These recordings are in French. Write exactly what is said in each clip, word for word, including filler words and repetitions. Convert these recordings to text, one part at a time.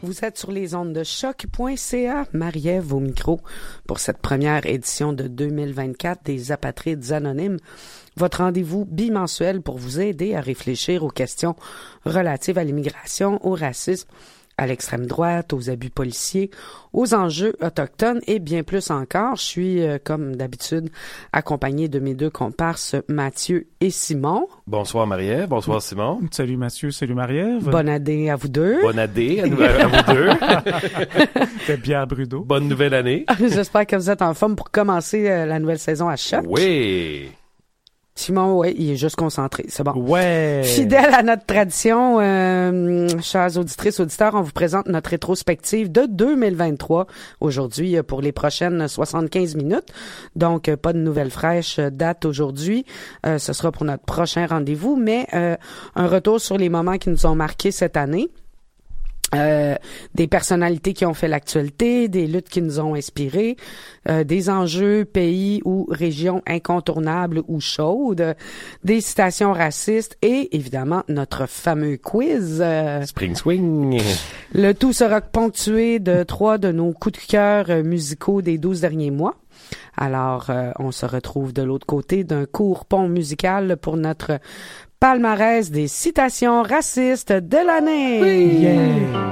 Vous êtes sur les ondes de choc point c a, Marie-Ève au micro, pour cette première édition de deux mille vingt-quatre des Apatrides Anonymes, votre rendez-vous bimensuel pour vous aider à réfléchir aux questions relatives à l'immigration, au racisme, à l'extrême droite, aux abus policiers, aux enjeux autochtones et bien plus encore. Je suis, euh, comme d'habitude, accompagné de mes deux comparses, Mathieu et Simon. Bonsoir Marie-Ève, bonsoir Simon. Salut Mathieu, salut Marie-Ève. Bonne année à vous deux. Bonne année à, nous, à vous deux. C'est Pierre Brudeau. Bonne nouvelle année. J'espère que vous êtes en forme pour commencer euh, la nouvelle saison à Choc. Oui. Simon, oui, il est juste concentré, c'est bon. Ouais. Fidèle à notre tradition, euh, chers auditrices, auditeurs, on vous présente notre rétrospective de deux mille vingt-trois aujourd'hui pour les prochaines soixante-quinze minutes. Donc, pas de nouvelles fraîches date aujourd'hui. Euh, ce sera pour notre prochain rendez-vous, mais euh, un retour sur les moments qui nous ont marqués cette année. Euh, des personnalités qui ont fait l'actualité, des luttes qui nous ont inspirés, euh, des enjeux, pays ou régions incontournables ou chaudes, des citations racistes et évidemment notre fameux quiz. Euh, Spring Swing. Le tout sera ponctué de trois de nos coups de cœur musicaux des douze derniers mois. Alors, euh, on se retrouve de l'autre côté d'un court pont musical pour notre palmarès des citations racistes de l'année. Oui. Yeah.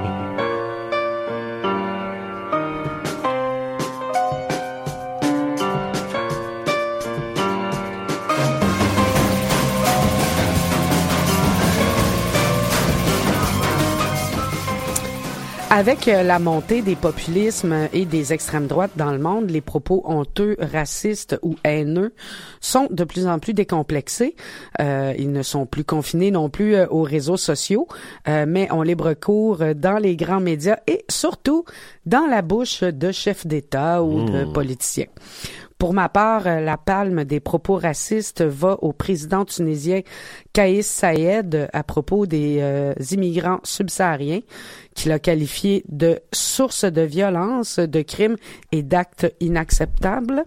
Avec la montée des populismes et des extrêmes droites dans le monde, les propos honteux, racistes ou haineux sont de plus en plus décomplexés. Euh, ils ne sont plus confinés non plus euh, aux réseaux sociaux, euh, mais ont libre cours dans les grands médias et surtout dans la bouche de chefs d'État ou mmh. de politiciens. Pour ma part, la palme des propos racistes va au président tunisien Kais Saied à propos des euh, immigrants subsahariens qu'il a qualifié de source de violence, de crimes et d'actes inacceptables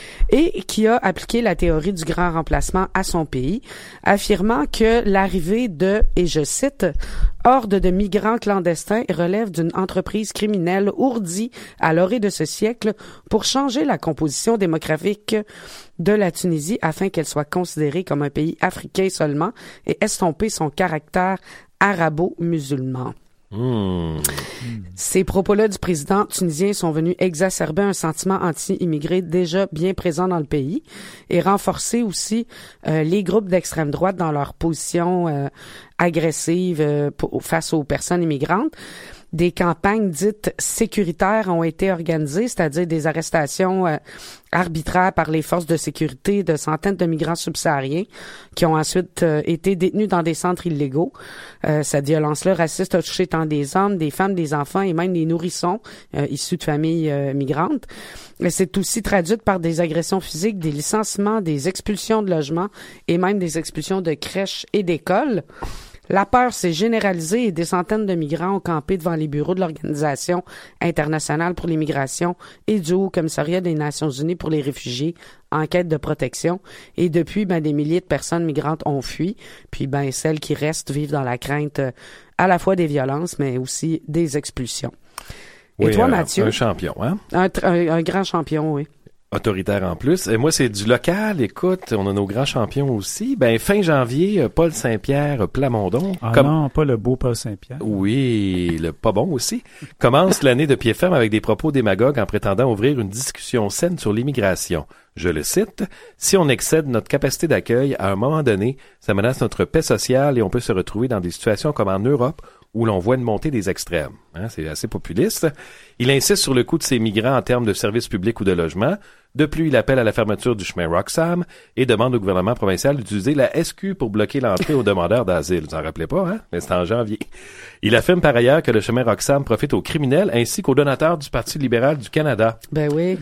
et qui a appliqué la théorie du grand remplacement à son pays, affirmant que l'arrivée de, et je cite, horde de migrants clandestins relève d'une entreprise criminelle ourdie à l'orée de ce siècle pour changer la composition démographique de la Tunisie afin qu'elle soit considérée comme un pays africain seulement et estomper son caractère arabo-musulman. Mmh. Ces propos-là du président tunisien sont venus exacerber un sentiment anti-immigré déjà bien présent dans le pays et renforcer aussi euh, les groupes d'extrême droite dans leur position euh, agressive euh, pour, face aux personnes immigrantes. Des campagnes dites sécuritaires ont été organisées, c'est-à-dire des arrestations euh, arbitraires par les forces de sécurité de centaines de migrants subsahariens qui ont ensuite euh, été détenus dans des centres illégaux. Euh, cette violence-là raciste a touché tant des hommes, des femmes, des enfants et même des nourrissons euh, issus de familles euh, migrantes. C'est aussi traduite par des agressions physiques, des licenciements, des expulsions de logements et même des expulsions de crèches et d'écoles. La peur s'est généralisée et des centaines de migrants ont campé devant les bureaux de l'Organisation internationale pour l'immigration et du Haut-Commissariat des Nations unies pour les réfugiés en quête de protection. Et depuis, ben, des milliers de personnes migrantes ont fui. Puis, ben, celles qui restent vivent dans la crainte euh, à la fois des violences, mais aussi des expulsions. Oui, et toi, un, Mathieu? Un champion, hein? Un, un, un grand champion, oui. Autoritaire en plus. Et moi, c'est du local. Écoute, on a nos grands champions aussi. Ben, fin janvier, Paul Saint-Pierre Plamondon. Ah comme... non, pas le beau Paul Saint-Pierre. Oui, le pas bon aussi. Commence l'année de pied ferme avec des propos démagogues en prétendant ouvrir une discussion saine sur l'immigration. Je le cite, « Si on excède notre capacité d'accueil, à un moment donné, ça menace notre paix sociale et on peut se retrouver dans des situations comme en Europe où l'on voit une montée des extrêmes. Hein, » C'est assez populiste. Il insiste sur le coût de ces migrants en termes de services publics ou de logement. De plus, il appelle à la fermeture du chemin Roxham et demande au gouvernement provincial d'utiliser la S Q pour bloquer l'entrée aux demandeurs d'asile. Vous en rappelez pas, hein? Mais c'est en janvier. Il affirme par ailleurs que le chemin Roxham profite aux criminels ainsi qu'aux donateurs du Parti libéral du Canada. Ben oui.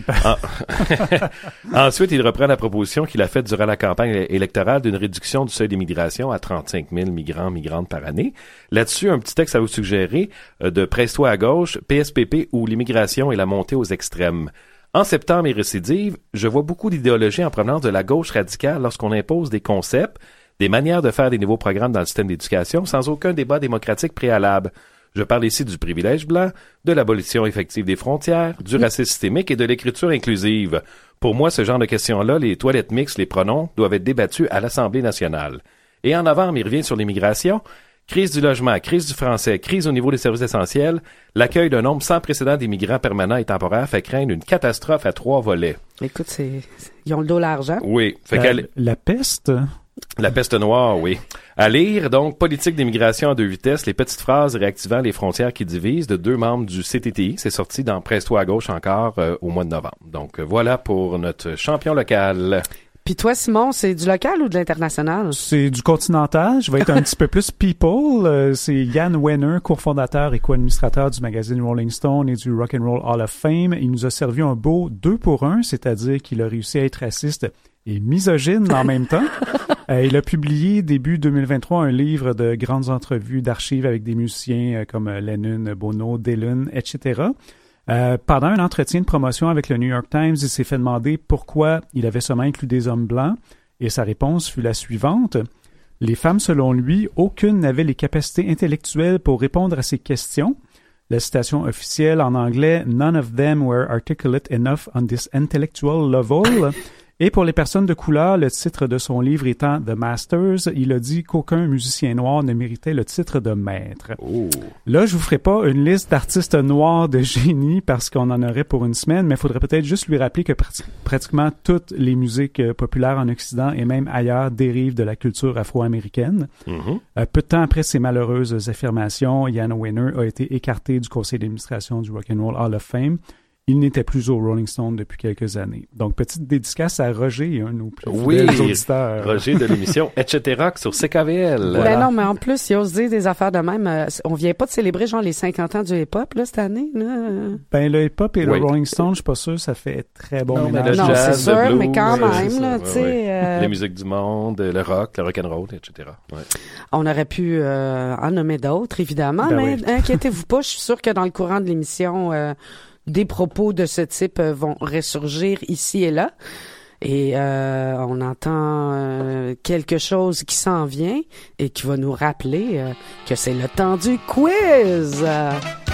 En... Ensuite, il reprend la proposition qu'il a faite durant la campagne électorale d'une réduction du seuil d'immigration à trente-cinq mille migrants, migrantes par année. Là-dessus, un petit texte à vous suggérer euh, de Presse-toi à gauche, P S P P ou l'immigration et la montée aux extrêmes. En septembre et récidive, je vois beaucoup d'idéologie en provenance de la gauche radicale lorsqu'on impose des concepts, des manières de faire des nouveaux programmes dans le système d'éducation sans aucun débat démocratique préalable. Je parle ici du privilège blanc, de l'abolition effective des frontières, du racisme systémique et de l'écriture inclusive. Pour moi, ce genre de questions-là, les toilettes mixtes, les pronoms, doivent être débattus à l'Assemblée nationale. Et en novembre, il revient sur l'immigration. Crise du logement, crise du français, crise au niveau des services essentiels. L'accueil d'un nombre sans précédent d'immigrants permanents et temporaires fait craindre une catastrophe à trois volets. Écoute, c'est, ils ont le dos l'argent. Oui. Fait La, qu'elle... la peste? La peste noire, oui. À lire, donc, politique d'immigration à deux vitesses, les petites phrases réactivant les frontières qui divisent de deux membres du C T T I. C'est sorti dans Presse-toi à gauche encore euh, au mois de novembre. Donc, euh, voilà pour notre champion local. Puis toi, Simon, c'est du local ou de l'international? C'est du continental. Je vais être un petit peu plus people. Euh, c'est Yann Wenner, cofondateur et co-administrateur du magazine Rolling Stone et du Rock and Roll Hall of Fame. Il nous a servi un beau deux pour un, c'est-à-dire qu'il a réussi à être raciste et misogyne en même temps. Euh, il a publié début deux mille vingt-trois un livre de grandes entrevues d'archives avec des musiciens euh, comme Lennon, Bono, Dylan, et cetera. Euh, pendant un entretien de promotion avec le New York Times, il s'est fait demander pourquoi il avait seulement inclus des hommes blancs et sa réponse fut la suivante. Les femmes, selon lui, aucune n'avait les capacités intellectuelles pour répondre à ces questions. La citation officielle en anglais, « None of them were articulate enough on this intellectual level ». Et pour les personnes de couleur, le titre de son livre étant The Masters, il a dit qu'aucun musicien noir ne méritait le titre de maître. Oh. Là, je vous ferai pas une liste d'artistes noirs de génie parce qu'on en aurait pour une semaine, mais il faudrait peut-être juste lui rappeler que prat- pratiquement toutes les musiques euh, populaires en Occident et même ailleurs dérivent de la culture afro-américaine. Mm-hmm. Euh, peu de temps après ces malheureuses affirmations, Yann Wenner a été écarté du conseil d'administration du Rock and Roll Hall of Fame. Il n'était plus au Rolling Stone depuis quelques années. Donc, petite dédicace à Roger, un de nos plus Oui, fidèles auditeurs. Roger de l'émission et cetera sur C K V L. Voilà. Ben non, mais en plus, il ose dire des affaires de même. Euh, on vient pas de célébrer genre les cinquante ans du hip-hop là cette année. Là. Ben le hip-hop et Oui. le Rolling Stone, je suis pas sûr, ça fait très bon Non, mais ménage. le Non, jazz, c'est le sûr, blues, mais quand ouais, même, c'est là, ça, tu ouais, sais. ouais. euh, Les musiques du monde, le rock, le rock'n'roll, et cetera. Ouais. On aurait pu euh, en nommer d'autres, évidemment, Ben mais oui. inquiétez-vous pas, je suis sûre que dans le courant de l'émission, euh, des propos de ce type euh, vont ressurgir ici et là. Et euh, on entend euh, quelque chose qui s'en vient et qui va nous rappeler euh, que c'est le temps du quiz. Euh,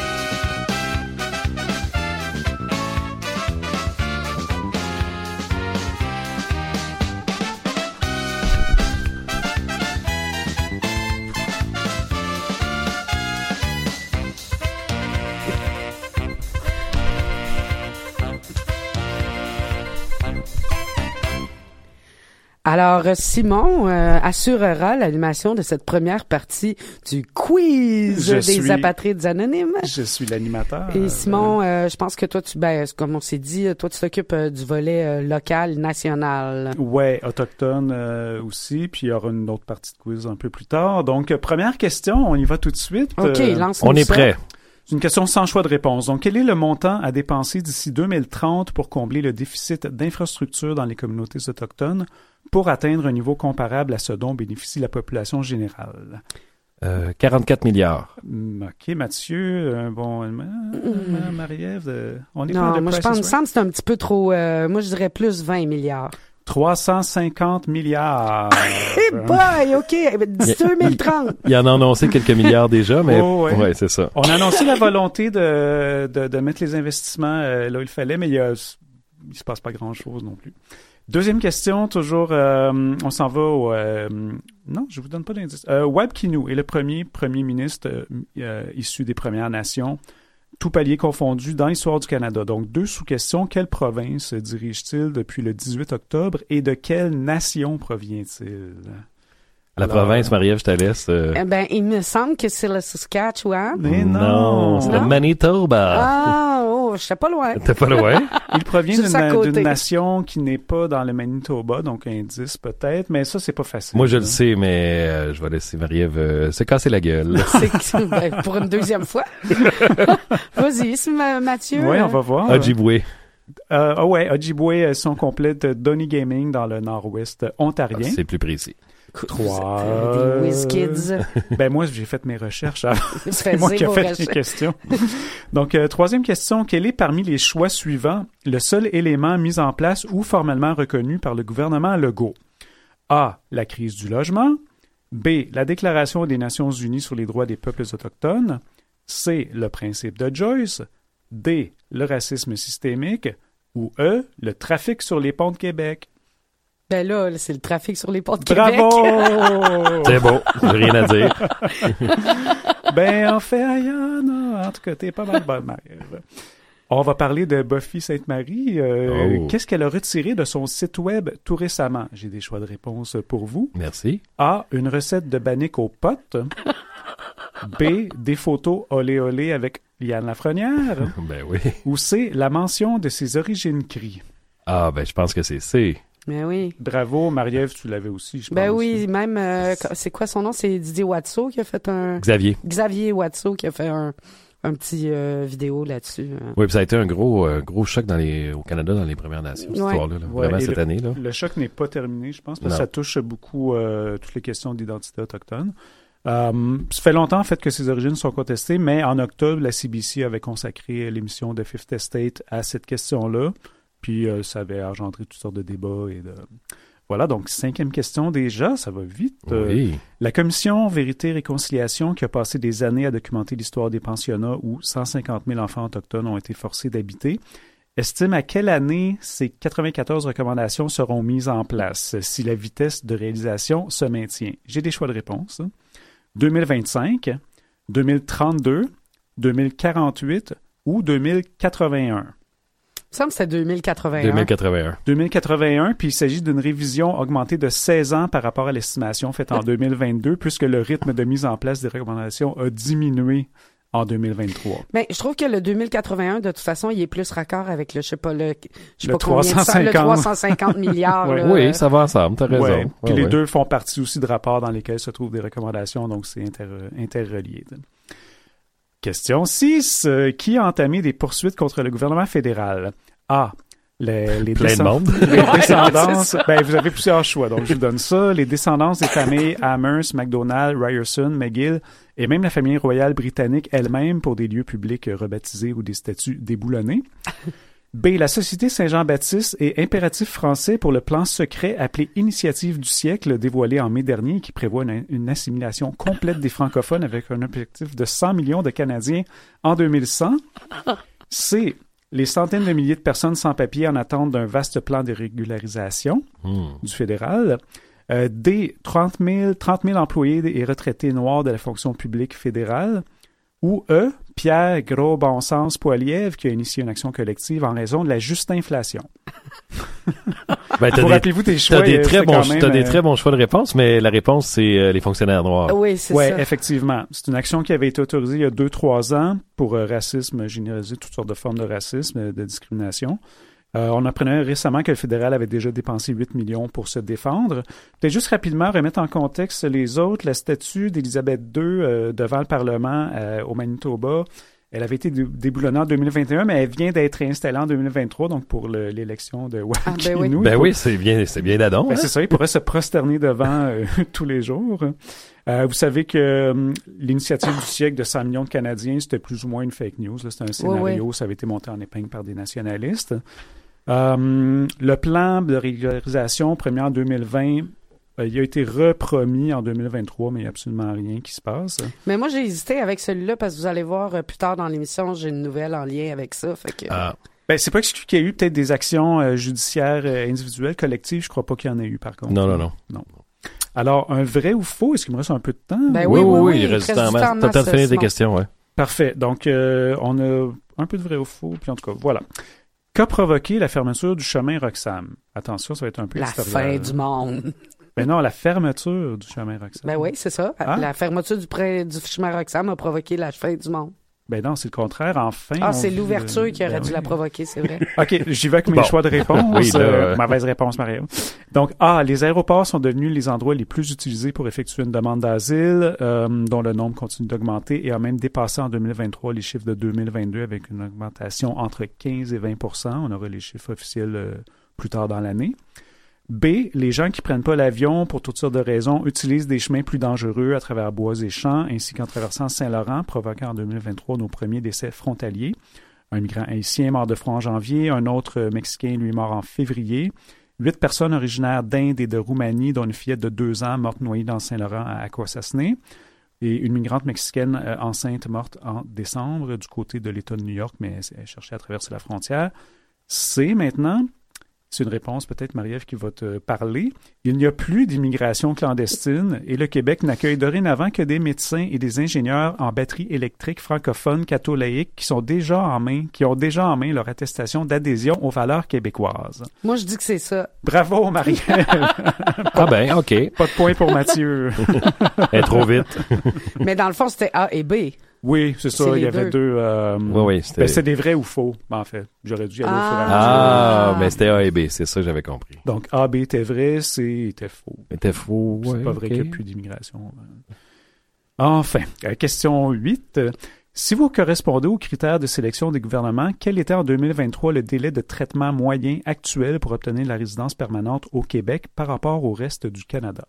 Alors, Simon euh, assurera l'animation de cette première partie du quiz Je des suis- apatrides anonymes. Je suis l'animateur. Et Simon, euh, je pense que toi, tu, ben, comme on s'est dit, toi, tu t'occupes euh, du volet euh, local, national. Ouais, autochtone euh, aussi, puis il y aura une autre partie de quiz un peu plus tard. Donc, euh, première question, on y va tout de suite. OK, Euh, lance-nous On est ça. prêt. C'est une question sans choix de réponse. Donc, quel est le montant à dépenser d'ici deux mille trente pour combler le déficit d'infrastructures dans les communautés autochtones pour atteindre un niveau comparable à ce dont bénéficie la population générale? Euh, quarante-quatre milliards. Hmm, OK, Mathieu, un bon... euh, Madame Marie-Ève, euh, on est pas Non, de moi, je Price pense, is il me Right? semble que c'est un petit peu trop, euh, moi, je dirais plus vingt milliards. trois cent cinquante milliards. Eh boy, OK, eh ben, d'ici deux mille trente. Il en a annoncé quelques milliards déjà, mais Oh, ouais. ouais, c'est ça. On a annoncé la volonté de, de, de mettre les investissements euh, là où il fallait, mais il y a, il se passe pas grand-chose non plus. Deuxième question, toujours, euh, on s'en va au... euh, non, je vous donne pas d'indice. Euh, Wab Kinew est le premier premier ministre euh, euh, issu des Premières Nations, tout palier confondu, dans l'histoire du Canada. Donc, deux sous-questions. Quelle province dirige-t-il depuis le dix-huit octobre et de quelle nation provient-il? La Alors, province, Marie-Ève, je te laisse. euh, Eh ben, il me semble que c'est le Saskatchewan. Mais non! c'est le Non? Manitoba. Ah, oh, je sais pas loin. T'es pas loin? Il provient Juste à d'une, côté. d'une nation qui n'est pas dans le Manitoba, donc indice peut-être, mais ça, c'est pas facile. Moi, je le là. sais, mais euh, je vais laisser Marie-Ève euh, se casser la gueule. C'est que- ben, pour une deuxième fois. Vas-y, c'est Ma- Mathieu. Oui, on va voir. Ojibwe. Euh, ah ouais, Ojibwe, euh, son complet de Donny Gaming dans le nord-ouest ontarien. C'est plus précis. Trois. Des WizKids. Ben moi, j'ai fait mes recherches. avant. C'est Faisez moi qui ai vos fait les recherches. questions. Donc, euh, troisième question. Quel est parmi les choix suivants le seul élément mis en place ou formellement reconnu par le gouvernement Legault? A. La crise du logement. B. La Déclaration des Nations unies sur les droits des peuples autochtones. C. Le principe de Joyce. D. Le racisme systémique. Ou E. Le trafic sur les ponts de Québec. Ben là, c'est le trafic sur les ponts de Bravo! Québec. C'est beau, j'ai rien à dire. Ben, en fait, Ayana, en tout cas, t'es pas mal bonne, Marie-Ève. On va parler de Buffy Sainte-Marie. Euh, Oh. Qu'est-ce qu'elle a retiré de son site web tout récemment? J'ai des choix de réponse pour vous. Merci. A. Une recette de bannique aux potes. B. Des photos olé olé avec Liane Lafrenière. Ben oui. Ou C. La mention de ses origines cri. Ah, ben je pense que c'est C. Ben oui. Bravo, Marie-Ève, tu l'avais aussi, je pense. Ben oui, même, euh, c'est quoi son nom? C'est Didier Watso qui a fait un... Xavier. Xavier Watso qui a fait un, un petit euh, vidéo là-dessus. euh. Oui, puis ça a été un gros, euh, gros choc dans les, au Canada dans les Premières Nations, cette Ouais. histoire-là. Là. Ouais, Vraiment et cette le- année. Là. Le choc n'est pas terminé, je pense, parce que Non. ça touche beaucoup euh, toutes les questions d'identité autochtone. Euh, ça fait longtemps, en fait, que ses origines sont contestées, mais en octobre, la C B C avait consacré l'émission de Fifth Estate à cette question-là. Puis euh, ça avait engendré toutes sortes de débats et de... Voilà, donc cinquième question déjà, ça va vite. Euh, Oui. La commission Vérité et Réconciliation, qui a passé des années à documenter l'histoire des pensionnats où cent cinquante mille enfants autochtones ont été forcés d'habiter, estime à quelle année ces quatre-vingt-quatorze recommandations seront mises en place si la vitesse de réalisation se maintient. J'ai des choix de réponse. deux mille vingt-cinq, deux mille trente-deux, deux mille quarante-huit ou deux mille quatre-vingt-un. Il me semble que c'est deux mille quatre-vingt-un. deux mille quatre-vingt-un. deux mille quatre-vingt-un, puis il s'agit d'une révision augmentée de seize ans par rapport à l'estimation faite en deux mille vingt-deux, puisque le rythme de mise en place des recommandations a diminué en deux mille vingt-trois. Ben, je trouve que le deux mille quatre-vingt-un, de toute façon, il est plus raccord avec le, je sais pas, le, je sais Le pas combien de trois cent cinquante. le trois cent cinquante milliards. Ouais. là. Oui, ça va ensemble, t'as raison. Ouais. Puis Ouais, les ouais. deux font partie aussi de rapports dans lesquels se trouvent des recommandations, donc c'est inter interrelié. Question six. Euh, qui a entamé des poursuites contre le gouvernement fédéral? A. Les, les, Plein de descend- monde. les descendances. Ben, vous avez plusieurs choix, donc je vous donne ça. Les descendances des familles Amherst, MacDonald, Ryerson, McGill et même la famille royale britannique elle-même pour des lieux publics rebaptisés ou des statues déboulonnées. B. La Société Saint-Jean-Baptiste et Impératif français pour le plan secret appelé Initiative du siècle, dévoilé en mai dernier, qui prévoit une, une assimilation complète des francophones avec un objectif de cent millions de Canadiens en deux mille cent. C. Les centaines de milliers de personnes sans papier en attente d'un vaste plan de régularisation Hmm. du fédéral. Euh, D. trente mille, trente mille employés et retraités noirs de la fonction publique fédérale. Ou E. Pierre Gros-Bonsens Poilievre qui a initié une action collective en raison de la juste inflation. Ben, t'as Vous des, rappelez-vous tes choix? t'as des euh, très c'était bons, quand même, t'as des euh, très bons choix de réponse, mais la réponse, c'est euh, les fonctionnaires noirs. Oui, c'est Ouais, ça. effectivement. C'est une action qui avait été autorisée il y a deux, trois ans pour euh, racisme généralisé, toutes sortes de formes de racisme, euh, de discrimination. Euh, on apprenait récemment que le fédéral avait déjà dépensé huit millions pour se défendre. Peut-être juste rapidement remettre en contexte les autres. La statue d'Élisabeth deux euh, devant le Parlement euh, au Manitoba, elle avait été dé- déboulonnée en deux mille vingt et un, mais elle vient d'être installée en deux mille vingt-trois, donc pour le- l'élection de Ah, ben oui. Wakinou. Ben oui, c'est bien, c'est bien d'adon. Ben, hein? c'est ça, il pourrait se prosterner devant euh, tous les jours. Euh, vous savez que euh, l'initiative du siècle de cent millions de Canadiens, c'était plus ou moins une fake news. là. C'était un scénario, ouais. ça avait été monté en épingle par des nationalistes. Euh, le plan de régularisation premier en deux mille vingt, euh, il a été repromis en deux mille vingt-trois, mais il n'y a absolument rien qui se passe. Mais moi, j'ai hésité avec celui-là parce que vous allez voir euh, plus tard dans l'émission, j'ai une nouvelle en lien avec ça. Fait que... Ah, Ben, c'est pas exclu qu'il y ait eu peut-être des actions euh, judiciaires euh, individuelles, collectives. Je crois pas qu'il y en ait eu, par contre. non, non, non. Alors, un vrai ou faux? Est-ce qu'il me reste un peu de temps? Ben oui, oui, oui, oui, il il reste du reste temps. du temps en T'as le temps de masse, finir tes Simon. questions, ouais. Parfait. Donc, euh, on a un peu de vrai ou faux, puis en tout cas, voilà. Qu'a provoqué la fermeture du chemin Roxham? Attention, ça va être un peu La extérieur. fin du monde. Ben non, la fermeture du chemin Roxham. Ben oui, c'est ça. Ah. La fermeture du, pré... du chemin Roxham a provoqué la fin du monde. Ben non, c'est le contraire. Enfin, Ah, on c'est vit, l'ouverture euh, qui aurait ben dû oui. la provoquer, c'est vrai. OK, j'y vais avec mes Bon. choix de réponse. Oui, là, Euh, euh. Mauvaise réponse, Mario. Donc, A, les aéroports sont devenus les endroits les plus utilisés pour effectuer une demande d'asile, euh, dont le nombre continue d'augmenter et a même dépassé en deux mille vingt-trois les chiffres de deux mille vingt-deux avec une augmentation entre quinze et vingt pour cent. On aura les chiffres officiels euh, plus tard dans l'année. B, les gens qui prennent pas l'avion pour toutes sortes de raisons utilisent des chemins plus dangereux à travers bois et champs, ainsi qu'en traversant Saint-Laurent, provoquant en deux mille vingt-trois nos premiers décès frontaliers. Un migrant haïtien mort de froid en janvier, un autre Mexicain, lui, mort en février. Huit personnes originaires d'Inde et de Roumanie, dont une fillette de deux ans morte noyée dans Saint-Laurent à Akwesasne. et une migrante mexicaine euh, enceinte morte en décembre du côté de l'État de New York, mais elle cherchait à traverser la frontière. C maintenant, c'est une réponse peut-être, Marie-Ève, qui va te parler. Il n'y a plus d'immigration clandestine et le Québec n'accueille dorénavant que des médecins et des ingénieurs en batterie électrique francophones catholaïques qui sont déjà en main, qui ont déjà en main leur attestation d'adhésion aux valeurs québécoises. Moi, je dis que c'est ça. Bravo, Marie-Ève! Ah ben, OK. Pas de point pour Mathieu. Elle est trop vite. Mais dans le fond, c'était A et B. Oui, c'est ça. C'est Il y les avait deux. deux. euh, Oui, oui, c'était... ben, c'est des vrais ou faux, en fait. J'aurais dû y aller au fur et à mesure. Ah, Ah. mais c'était A et B, c'est ça que j'avais compris. Donc, A, B était vrai, C était faux. C'était faux. C'est ouais, pas vrai ok. qu'il n'y a plus d'immigration. Enfin, euh, question huit. Euh, Si vous correspondez aux critères de sélection des gouvernements, quel était en deux mille vingt-trois le délai de traitement moyen actuel pour obtenir la résidence permanente au Québec par rapport au reste du Canada?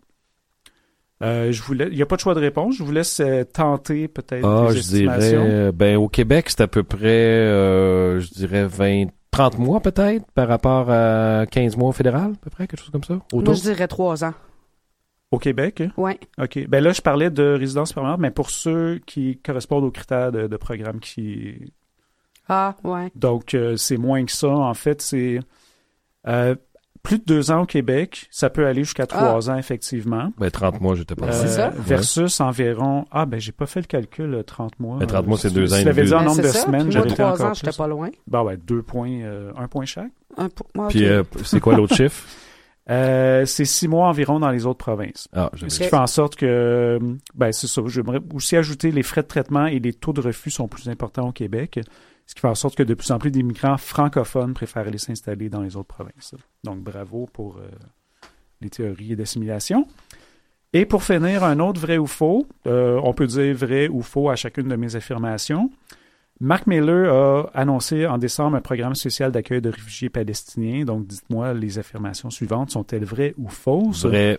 Euh, je vous laisse, il n'y a pas de choix de réponse. Je vous laisse euh, tenter peut-être Ah, des je estimations. dirais, ben au Québec, c'est à peu près, euh, je dirais vingt, trente mois peut-être par rapport à quinze mois au fédéral, à peu près, quelque chose comme ça. Moi, Autour. je dirais trois ans. Au Québec? Ouais. OK. Ben là, je parlais de résidence permanente, mais pour ceux qui correspondent aux critères de, de programme qui... Ah, ouais. Donc, euh, c'est moins que ça. En fait, c'est euh, plus de deux ans au Québec. Ça peut aller jusqu'à trois ans, effectivement. Ben trente mois, j'étais pas Euh, C'est ça? Versus environ... Ah, ben j'ai pas fait le calcul, euh, trente mois. Ben, trente mois, c'est deux ans Si et tu l'avais demi. dit en Ben, nombre c'est de ça. semaines, Puis j'aurais moi, été trois encore ans, j'étais plus. pas loin. Ben ouais, deux points, euh, un point chaque. Un po- moi, Puis ok. euh, c'est quoi l'autre chiffre? Euh, c'est six mois environ dans les autres provinces. Ah, je Ce qui fait en sorte que, ben c'est ça, j'aimerais aussi ajouter les frais de traitement et les taux de refus sont plus importants au Québec, ce qui fait en sorte que de plus en plus d'immigrants francophones préfèrent aller s'installer dans les autres provinces. Donc bravo pour euh, les théories d'assimilation. Et pour finir, un autre vrai ou faux, euh, on peut dire vrai ou faux à chacune de mes affirmations. Mark Miller a annoncé en décembre un programme spécial d'accueil de réfugiés palestiniens. Donc, dites-moi, les affirmations suivantes sont-elles vraies ou fausses? Vrai.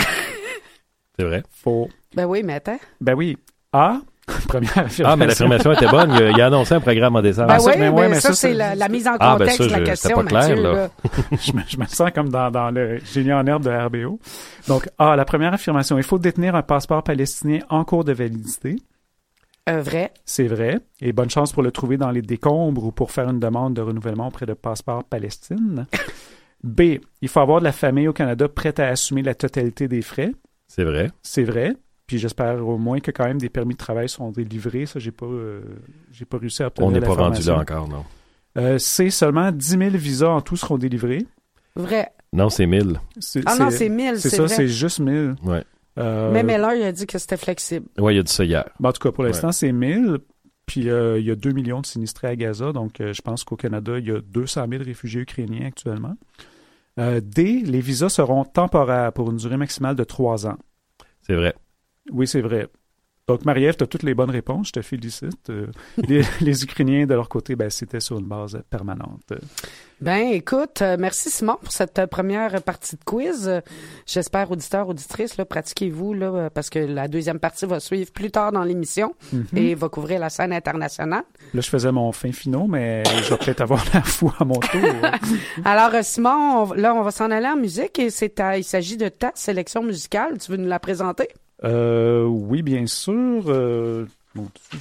C'est vrai. Faux. Ben oui, mais attends. Ben oui. A, première affirmation. Ah, mais l'affirmation était bonne. Il a, il a annoncé un programme en décembre. Ben ça, oui, mais mais, ouais, mais ça, ça, c'est c'est- la, la mise en Ah, ben contexte ça, de la je- question, c'était pas clair, Mathieu. là. là. je, me, je me sens comme dans, dans le génie en herbe de R B O. Donc, A, la première affirmation. Il faut détenir un passeport palestinien en cours de validité. Euh, vrai. C'est vrai. Et bonne chance pour le trouver dans les décombres ou pour faire une demande de renouvellement auprès de Passeport Palestine. B, il faut avoir de la famille au Canada prête à assumer la totalité des frais. C'est vrai. C'est vrai. Puis j'espère au moins que quand même des permis de travail sont délivrés. Ça, j'ai pas, euh, j'ai pas réussi à obtenir On n'est pas rendu l'information. là encore, non. Euh, C, seulement dix mille visas en tout seront délivrés. Vrai. Non, c'est mille. C'est, Ah non, c'est mille, c'est c'est ça, vrai. c'est juste mille. Ouais. Euh, Mais Miller, il a dit que c'était flexible. Ouais, il a dit ça hier. ben, en tout cas, pour l'instant, c'est mille. Puis euh, il y a deux millions de sinistrés à Gaza. Donc, euh, je pense qu'au Canada, il y a deux cent mille réfugiés ukrainiens actuellement. Euh, D, les visas seront temporaires pour une durée maximale de trois ans. C'est vrai. Oui, c'est vrai. Donc, Marie-Ève, tu as toutes les bonnes réponses. Je te félicite. Euh, les, les Ukrainiens, de leur côté, ben, c'était sur une base permanente. Ben, écoute, euh, merci Simon pour cette euh, première partie de quiz. Euh, J'espère, auditeurs, auditrices, là, pratiquez-vous, là, euh, parce que la deuxième partie va suivre plus tard dans l'émission Mm-hmm. et va couvrir la scène internationale. Là, je faisais mon fin finaux, mais je vais peut-être avoir la fou à mon tour. Alors, euh, Simon, on- là, on va s'en aller en musique et c'est ta- il s'agit de ta sélection musicale. Tu veux nous la présenter? Euh, oui, bien sûr. Euh, mon Dieu,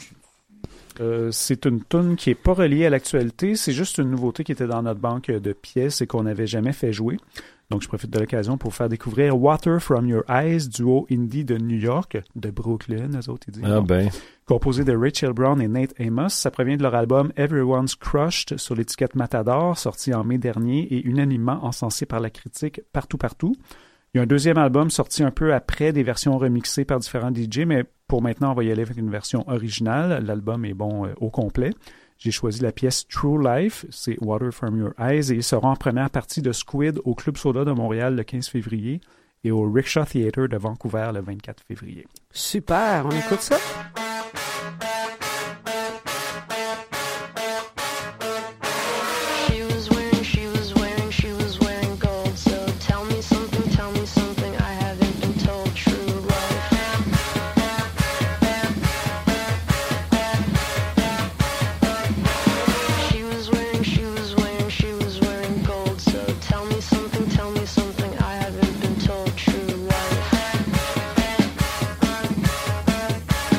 euh, c'est une toune qui est pas reliée à l'actualité. C'est juste une nouveauté qui était dans notre banque de pièces et qu'on n'avait jamais fait jouer. Donc, je profite de l'occasion pour faire découvrir Water From Your Eyes, duo indie de New York, de Brooklyn, eux autres, ils disent. Ah ben. Composé de Rachel Brown et Nate Amos. Ça provient de leur album Everyone's Crushed sur l'étiquette Matador, sorti en mai dernier et unanimement encensé par la critique partout partout. Il y a un deuxième album sorti un peu après, des versions remixées par différents D J, mais pour maintenant, on va y aller avec une version originale. L'album est bon euh, au complet. J'ai choisi la pièce True Life, c'est Water From Your Eyes, et il sera en première partie de Squid au Club Soda de Montréal le quinze février et au Rickshaw Theatre de Vancouver le vingt-quatre février. Super, on écoute ça? She was wearing, she was wearing, she was wearing gold. So tell me something, tell me something I haven't been told. True life. She was wearing, she was wearing, she was wearing gold. So tell me something, tell me something I haven't been told. True life.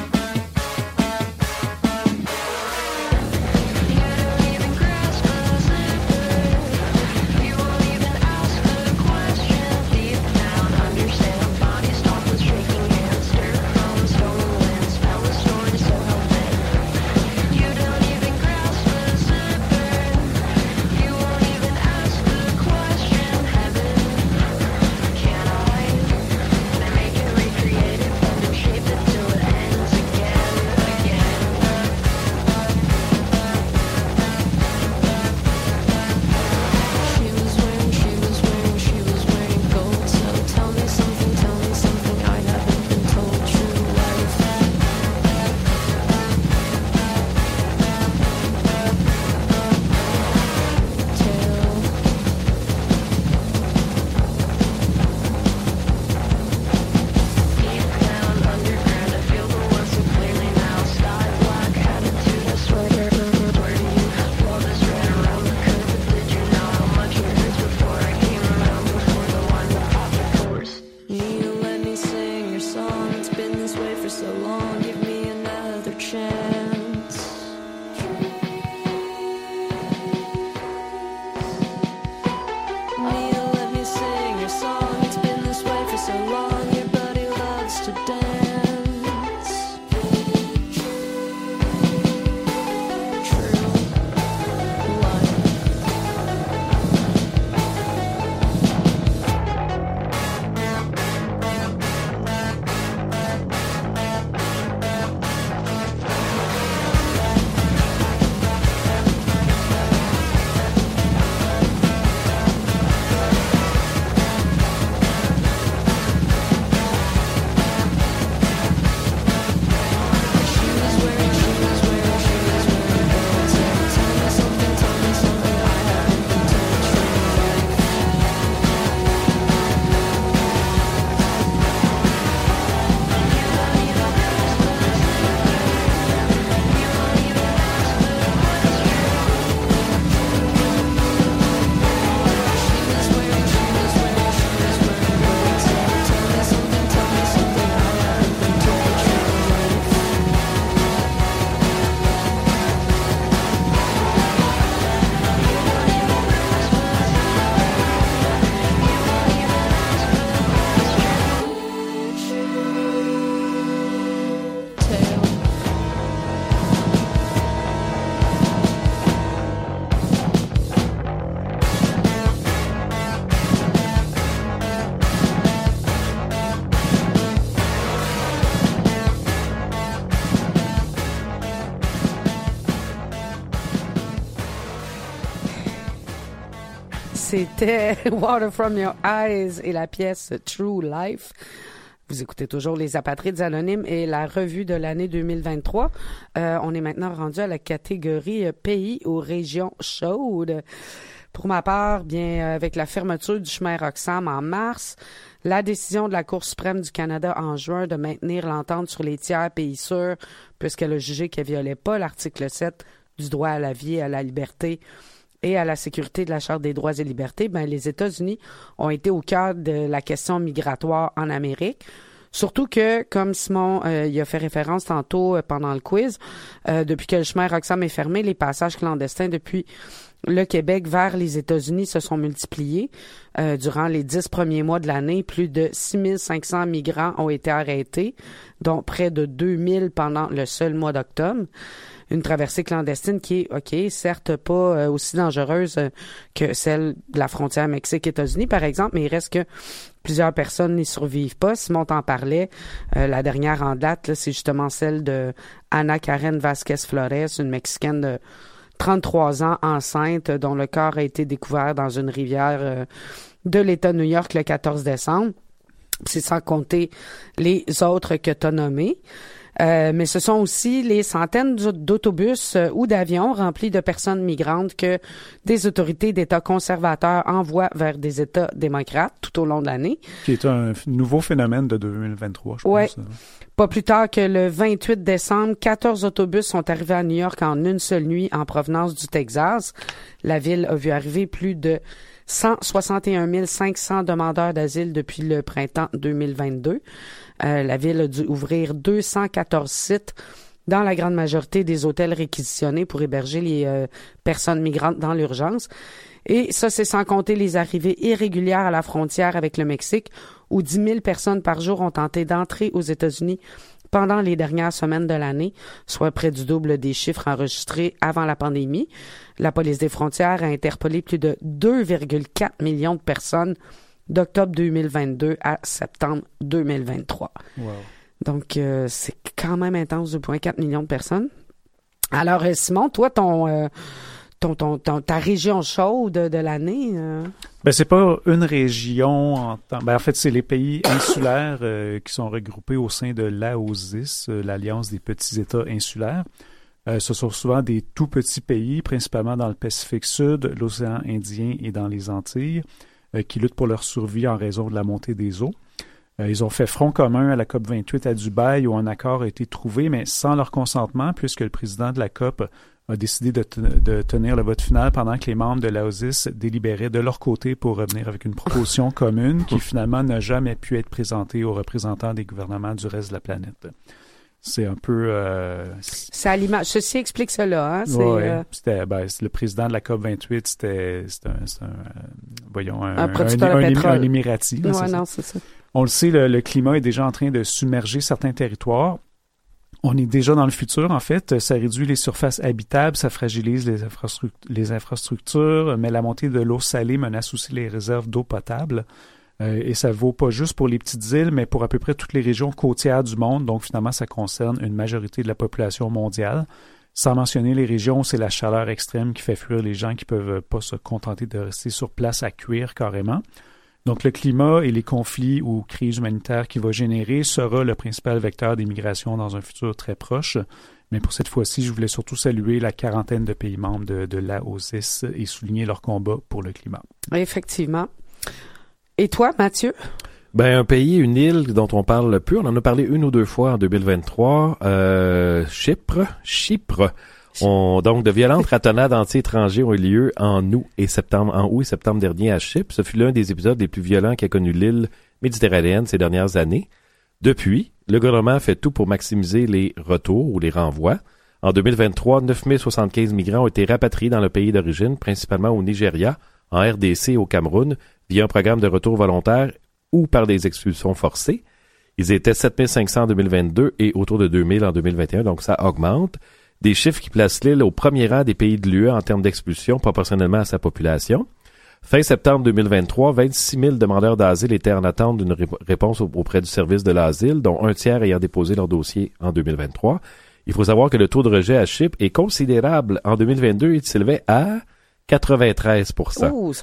C'était Water From Your Eyes et la pièce True Life. Vous écoutez toujours Les Apatrides Anonymes et la revue de l'année deux mille vingt-trois. Euh, on est maintenant rendu à la catégorie pays ou régions chaudes. Pour ma part, bien, avec la fermeture du chemin Roxham en mars, la décision de la Cour suprême du Canada en juin de maintenir l'entente sur les tiers pays sûrs, puisqu'elle a jugé qu'elle violait pas l'article sept du droit à la vie et à la liberté et à la sécurité de la Charte des droits et libertés, ben, les États-Unis ont été au cœur de la question migratoire en Amérique. Surtout que, comme Simon euh, y a fait référence tantôt euh, pendant le quiz, euh, depuis que le chemin Roxham est fermé, les passages clandestins depuis le Québec vers les États-Unis se sont multipliés. Euh, durant les dix premiers mois de l'année, plus de six mille cinq cents migrants ont été arrêtés, dont près de deux mille pendant le seul mois d'octobre. Une traversée clandestine qui est, OK, certes pas euh, aussi dangereuse euh, que celle de la frontière Mexique-États-Unis, par exemple, mais il reste que plusieurs personnes n'y survivent pas. Simon t'en parlait. Euh, la dernière en date, là, c'est justement celle de Ana Karen Vasquez-Flores, une Mexicaine de trente-trois ans, enceinte, dont le corps a été découvert dans une rivière euh, de l'État de New York le quatorze décembre. C'est sans compter les autres que tu as nommés. Euh, mais ce sont aussi les centaines d'autobus euh, ou d'avions remplis de personnes migrantes que des autorités d'États conservateurs envoient vers des États démocrates tout au long de l'année. Qui est un nouveau phénomène de deux mille vingt-trois, je ouais. pense. Pas plus tard que le vingt-huit décembre, quatorze autobus sont arrivés à New York en une seule nuit en provenance du Texas. La ville a vu arriver plus de cent soixante et un mille cinq cents demandeurs d'asile depuis le printemps deux mille vingt-deux. Euh, la ville a dû ouvrir deux cent quatorze sites dans la grande majorité des hôtels réquisitionnés pour héberger les euh, personnes migrantes dans l'urgence. Et ça, c'est sans compter les arrivées irrégulières à la frontière avec le Mexique, où dix mille personnes par jour ont tenté d'entrer aux États-Unis pendant les dernières semaines de l'année, soit près du double des chiffres enregistrés avant la pandémie. La police des frontières a interpellé plus de deux virgule quatre millions de personnes d'octobre deux mille vingt-deux à septembre deux mille vingt-trois. Wow. Donc, euh, c'est quand même intense, deux virgule quatre millions de personnes. Alors, euh, Simon, toi, ton, euh, ton, ton, ton, ta région chaude de l'année... Euh... Ben, c'est pas une région en temps. Ben, en fait, c'est les pays insulaires euh, qui sont regroupés au sein de l'A O S I S, euh, l'Alliance des petits États insulaires. Euh, ce sont souvent des tout petits pays, principalement dans le Pacifique Sud, l'océan Indien et dans les Antilles, euh, qui luttent pour leur survie en raison de la montée des eaux. Euh, ils ont fait front commun à la COP vingt-huit à Dubaï où un accord a été trouvé, mais sans leur consentement, puisque le président de la COP a décidé de, te- de tenir le vote final pendant que les membres de l'A O S I S délibéraient de leur côté pour revenir avec une proposition commune qui finalement n'a jamais pu être présentée aux représentants des gouvernements du reste de la planète. C'est un peu... Euh, c'est à l'image. Ceci explique cela. Hein? C'est, ouais, euh... c'était, ben, c'est le président de la COP vingt-huit, c'était, c'était un, c'est un, euh, voyons, un, un producteur un, de un, pétrole. un Émirati. Là, ouais, c'est non, ça. c'est ça. On le sait, le, le climat est déjà en train de submerger certains territoires. On est déjà dans le futur, en fait. Ça réduit les surfaces habitables, ça fragilise les, infrastruct- les infrastructures, mais la montée de l'eau salée menace aussi les réserves d'eau potable. Euh, et ça vaut pas juste pour les petites îles, mais pour à peu près toutes les régions côtières du monde. Donc, finalement, ça concerne une majorité de la population mondiale. Sans mentionner les régions où c'est la chaleur extrême qui fait fuir les gens qui peuvent pas se contenter de rester sur place à cuire carrément. Donc, le climat et les conflits ou crises humanitaires qu'il va générer sera le principal vecteur des migrations dans un futur très proche. Mais pour cette fois-ci, je voulais surtout saluer la quarantaine de pays membres de, de l'A O S I S et souligner leur combat pour le climat. Effectivement. Et toi, Mathieu? Ben, un pays, une île dont on parle peu, on en a parlé une ou deux fois en deux mille vingt-trois, euh, Chypre, Chypre. On, donc, de violentes ratonnades anti-étrangers ont eu lieu en août et septembre, en août et septembre dernier à Chypre. Ce fut l'un des épisodes les plus violents qu'a connu l'île méditerranéenne ces dernières années. Depuis, le gouvernement fait tout pour maximiser les retours ou les renvois. En deux mille vingt-trois, neuf mille soixante-quinze migrants ont été rapatriés dans le pays d'origine, principalement au Nigeria, en R D C et au Cameroun, via un programme de retour volontaire ou par des expulsions forcées. Ils étaient sept mille cinq cents en deux mille vingt-deux et autour de deux mille en deux mille vingt et un, donc ça augmente. Des chiffres qui placent l'île au premier rang des pays de l'U E en termes d'expulsion proportionnellement à sa population. Fin septembre deux mille vingt-trois, vingt-six mille demandeurs d'asile étaient en attente d'une rép- réponse auprès du service de l'asile, dont un tiers ayant déposé leur dossier en deux mille vingt-trois. Il faut savoir que le taux de rejet à Chypre est considérable. En deux mille vingt-deux, il s'élevait à quatre-vingt-treize pour cent. Ouh, ça,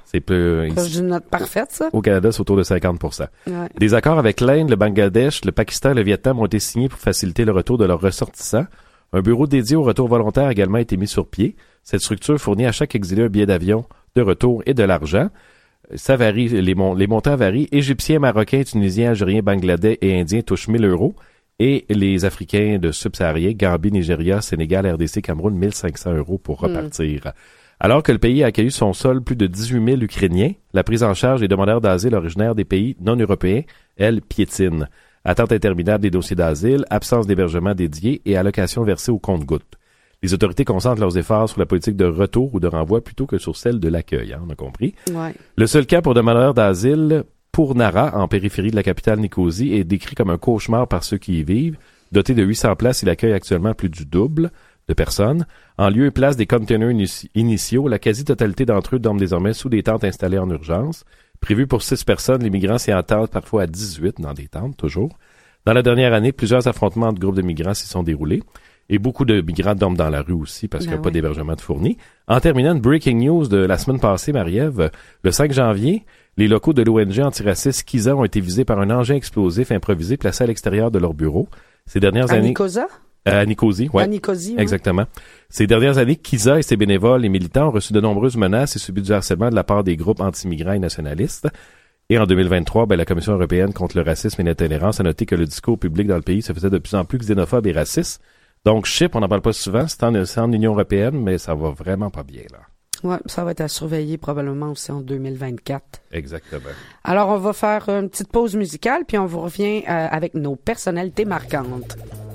C'est peu, C'est une note parfaite, ça. au Canada, c'est autour de cinquante pour cent. Ouais. Des accords avec l'Inde, le Bangladesh, le Pakistan et le Vietnam ont été signés pour faciliter le retour de leurs ressortissants. Un bureau dédié au retour volontaire a également été mis sur pied. Cette structure fournit à chaque exilé un billet d'avion de retour et de l'argent. Ça varie, les, mon- les montants varient. Égyptiens, Marocains, Tunisiens, Algériens, Bangladais et Indiens touchent mille euros. Et les Africains de subsahariens, Gambie, Nigeria, Sénégal, R D C, Cameroun, mille cinq cents euros pour repartir. Mm. Alors que le pays a accueilli son sol plus de dix-huit mille Ukrainiens, la prise en charge des demandeurs d'asile originaires des pays non européens, elle, piétine. Attente interminable des dossiers d'asile, absence d'hébergement dédié et allocations versées au compte-gouttes. Les autorités concentrent leurs efforts sur la politique de retour ou de renvoi plutôt que sur celle de l'accueil, hein, on a compris. Ouais. Le seul cas pour demandeurs d'asile pour Nara, en périphérie de la capitale Nicosie, est décrit comme un cauchemar par ceux qui y vivent. Doté de huit cents places, il accueille actuellement plus du double de personnes. En lieu et place des containers inici- initiaux, la quasi-totalité d'entre eux dorment désormais sous des tentes installées en urgence. Prévu pour six personnes, les migrants s'y entendent parfois à dix-huit dans des tentes, toujours. Dans la dernière année, plusieurs affrontements entre groupes de migrants s'y sont déroulés. Et beaucoup de migrants dorment dans la rue aussi parce Ben qu'il n'y a oui. pas d'hébergement de fourni. En terminant, une breaking news de la semaine passée, Marie-Ève, le cinq janvier, les locaux de l'O N G antiraciste Kiza ont été visés par un engin explosif improvisé placé à l'extérieur de leur bureau. Ces dernières À années... Nicosia? À Nicosie, ouais. À Nicosie, ouais. Exactement. Ces dernières années, Kiza et ses bénévoles et militants ont reçu de nombreuses menaces et subi du harcèlement de la part des groupes anti-migrants et nationalistes. Et en deux mille vingt-trois, ben, la Commission européenne contre le racisme et l'intolérance a noté que le discours public dans le pays se faisait de plus en plus xénophobe et raciste. Donc, Chypre, on n'en parle pas souvent, c'est en, c'est en Union européenne, mais ça va vraiment pas bien, là. Ouais, ça va être à surveiller probablement aussi en deux mille vingt-quatre. Exactement. Alors, on va faire une petite pause musicale, puis on vous revient euh, avec nos personnalités marquantes.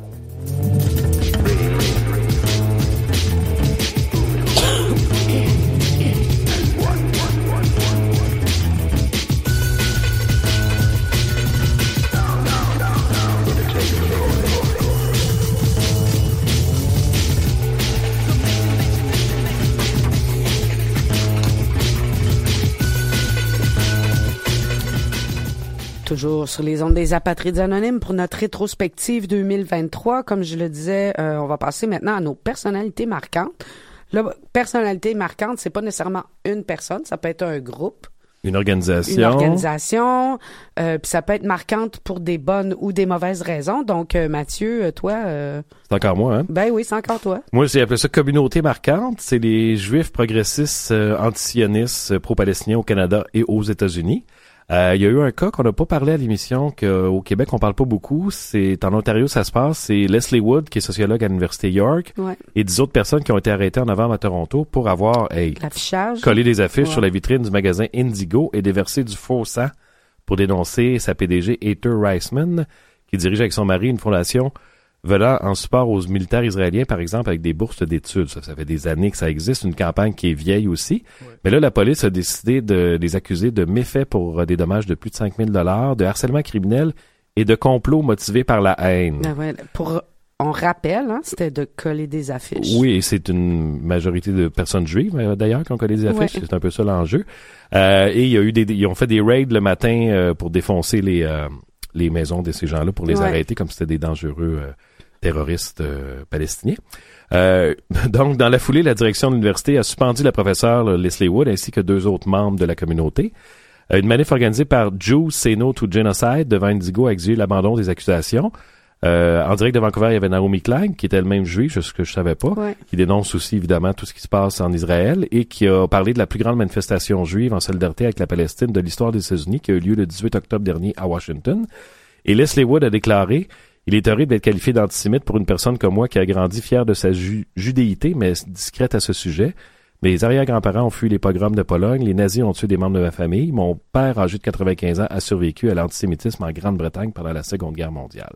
Toujours sur les ondes des Apatrides Anonymes pour notre rétrospective deux mille vingt-trois. Comme je le disais, euh, on va passer maintenant à nos personnalités marquantes. Là, personnalité marquante, c'est pas nécessairement une personne, ça peut être un groupe, Une organisation. une organisation, euh, puis ça peut être marquante pour des bonnes ou des mauvaises raisons. Donc, euh, Mathieu, euh, toi, euh, C'est encore moi, hein? ben oui, c'est encore toi. Moi, j'ai appelé ça communauté marquante. C'est les Juifs progressistes euh, antisionistes euh, pro-palestiniens au Canada et aux États-Unis. Euh, il y a eu un cas qu'on n'a pas parlé à l'émission, qu'au Québec, on parle pas beaucoup. C'est en Ontario, ça se passe. C'est Leslie Wood, qui est sociologue à l'Université York, Ouais. et dix autres personnes qui ont été arrêtées en novembre à Toronto pour avoir hey, L'affichage. collé des affiches Ouais. sur la vitrine du magasin Indigo et déversé du faux sang pour dénoncer sa P D G, Heather Reisman, qui dirige avec son mari une fondation venant en support aux militaires israéliens, par exemple, avec des bourses d'études. Ça, ça fait des années que ça existe, une campagne qui est vieille aussi. Ouais. Mais là, la police a décidé de les accuser de méfaits pour des dommages de plus de cinq mille dollars, de harcèlement criminel et de complot motivé par la haine. Ah ouais, pour, on rappelle, hein, c'était de coller des affiches. Oui, et c'est une majorité de personnes juives, d'ailleurs, qui ont collé des affiches. Ouais. C'est un peu ça l'enjeu. Euh, et il y a eu des, ils ont fait des raids le matin euh, pour défoncer les, euh, les maisons de ces gens-là, pour les ouais. arrêter comme si c'était des dangereux euh, terroristes euh, palestiniens. Euh, donc, dans la foulée, la direction de l'université a suspendu la professeure là, Leslie Wood ainsi que deux autres membres de la communauté. Euh, une manif organisée par Jews Say No to Genocide devant Indigo a exigé l'abandon des accusations. Euh, en direct de Vancouver, il y avait Naomi Klein, qui est elle-même juive, ce que je savais pas, ouais. qui dénonce aussi évidemment tout ce qui se passe en Israël et qui a parlé de la plus grande manifestation juive en solidarité avec la Palestine de l'histoire des États-Unis qui a eu lieu le dix-huit octobre dernier à Washington. Et Leslie Wood a déclaré: il est horrible d'être qualifié d'antisémite pour une personne comme moi qui a grandi fière de sa ju- judéité, mais discrète à ce sujet. Mes arrière-grands-parents ont fui les pogroms de Pologne, les nazis ont tué des membres de ma famille, mon père, âgé de quatre-vingt-quinze ans, a survécu à l'antisémitisme en Grande-Bretagne pendant la Seconde Guerre mondiale.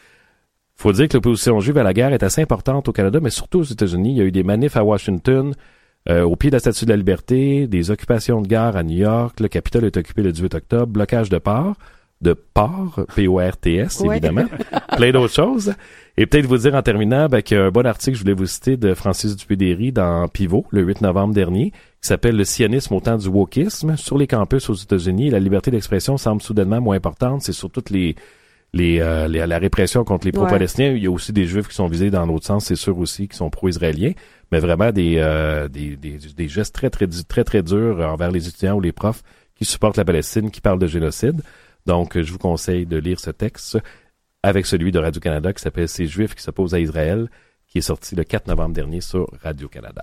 Faut dire que l'opposition juive à la guerre est assez importante au Canada, mais surtout aux États-Unis. Il y a eu des manifs à Washington, euh, au pied de la Statue de la Liberté, des occupations de gare à New York, le Capitole est occupé le dix-huit octobre, blocage de ports, de ports, P O R T S, évidemment, ouais. plein d'autres choses. Et peut-être vous dire en terminant ben, qu'il y a un bon article, je voulais vous citer, de Francis Dupédéry dans Pivot, le huit novembre dernier, qui s'appelle « Le sionisme au temps du wokisme ». Sur les campus aux États-Unis, la liberté d'expression semble soudainement moins importante. C'est sur toutes les les, euh, les la répression contre les pro-palestiniens. Ouais. Il y a aussi des Juifs qui sont visés dans l'autre sens, c'est sûr aussi, qui sont pro-israéliens, mais vraiment des, euh, des, des, des gestes très, très, très, très durs envers les étudiants ou les profs qui supportent la Palestine, qui parlent de génocide. Donc, je vous conseille de lire ce texte avec celui de Radio-Canada qui s'appelle « Ces Juifs qui s'opposent à Israël », qui est sorti le quatre novembre dernier sur Radio-Canada.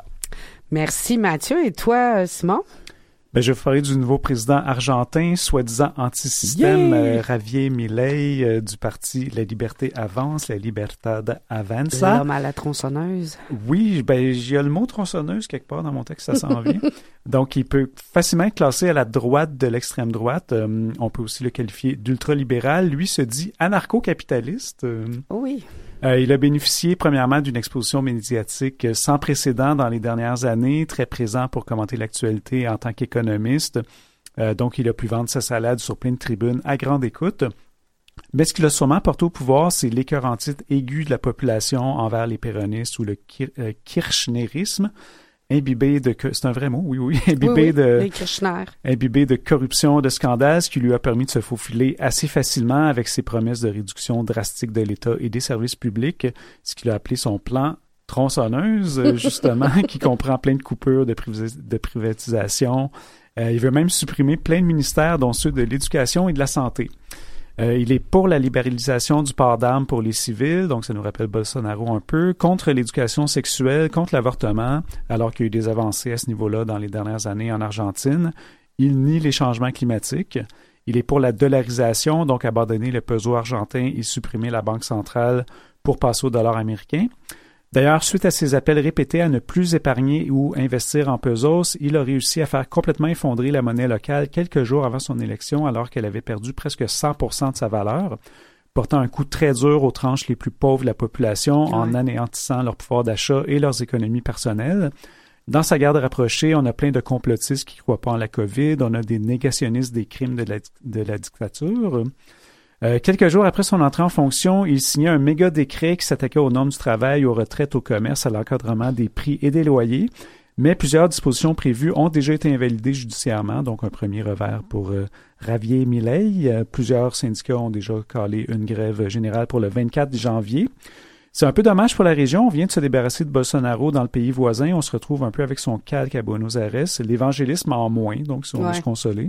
Merci Mathieu. Et toi, Simon? Ben, je vais vous parler du nouveau président argentin, soi-disant anti-système, yeah! euh, Javier Milei, euh, du parti La Liberté Avance, La Libertad Avanza. L'homme à la tronçonneuse. Oui, ben, il y a le mot tronçonneuse quelque part dans mon texte, ça s'en vient. Donc, il peut facilement être classé à la droite de l'extrême droite. Euh, on peut aussi le qualifier d'ultralibéral. Lui se dit anarcho-capitaliste. Euh, oui. Euh, il a bénéficié premièrement d'une exposition médiatique sans précédent dans les dernières années, très présent pour commenter l'actualité en tant qu'économiste. Euh, donc, il a pu vendre sa salade sur plein de tribunes à grande écoute. Mais ce qu'il a sûrement porté au pouvoir, c'est l'écœurantite aigu de la population envers les péronistes ou le kir- euh, kirchnerisme. Imbibé de... C'est un vrai mot, oui, oui. Imbibé oui, oui, de... les Kirchner. Imbibé de corruption, de scandales, ce qui lui a permis de se faufiler assez facilement avec ses promesses de réduction drastique de l'État et des services publics, ce qu'il a appelé son plan tronçonneuse, justement, qui comprend plein de coupures de, privis- de privatisation. Euh, il veut même supprimer plein de ministères, dont ceux de l'éducation et de la santé. Euh, il est pour la libéralisation du port d'armes pour les civils, donc ça nous rappelle Bolsonaro un peu, contre l'éducation sexuelle, contre l'avortement, alors qu'il y a eu des avancées à ce niveau-là dans les dernières années en Argentine. Il nie les changements climatiques. Il est pour la dollarisation, donc abandonner le peso argentin et supprimer la banque centrale pour passer au dollar américain. D'ailleurs, suite à ses appels répétés à ne plus épargner ou investir en pesos, il a réussi à faire complètement effondrer la monnaie locale quelques jours avant son élection, alors qu'elle avait perdu presque cent pour cent de sa valeur, portant un coup très dur aux tranches les plus pauvres de la population, ouais. en anéantissant leur pouvoir d'achat et leurs économies personnelles. Dans sa garde rapprochée, on a plein de complotistes qui ne croient pas en la COVID, on a des négationnistes des crimes de la, de la dictature. Euh, quelques jours après son entrée en fonction, il signait un méga décret qui s'attaquait aux normes du travail, aux retraites, au commerce, à l'encadrement des prix et des loyers. Mais plusieurs dispositions prévues ont déjà été invalidées judiciairement, donc un premier revers pour euh, Javier Milei. Euh, plusieurs syndicats ont déjà calé une grève générale pour le vingt-quatre janvier. C'est un peu dommage pour la région. On vient de se débarrasser de Bolsonaro dans le pays voisin. On se retrouve un peu avec son calque à Buenos Aires. L'évangélisme en moins, donc si on ouais. veut se consoler.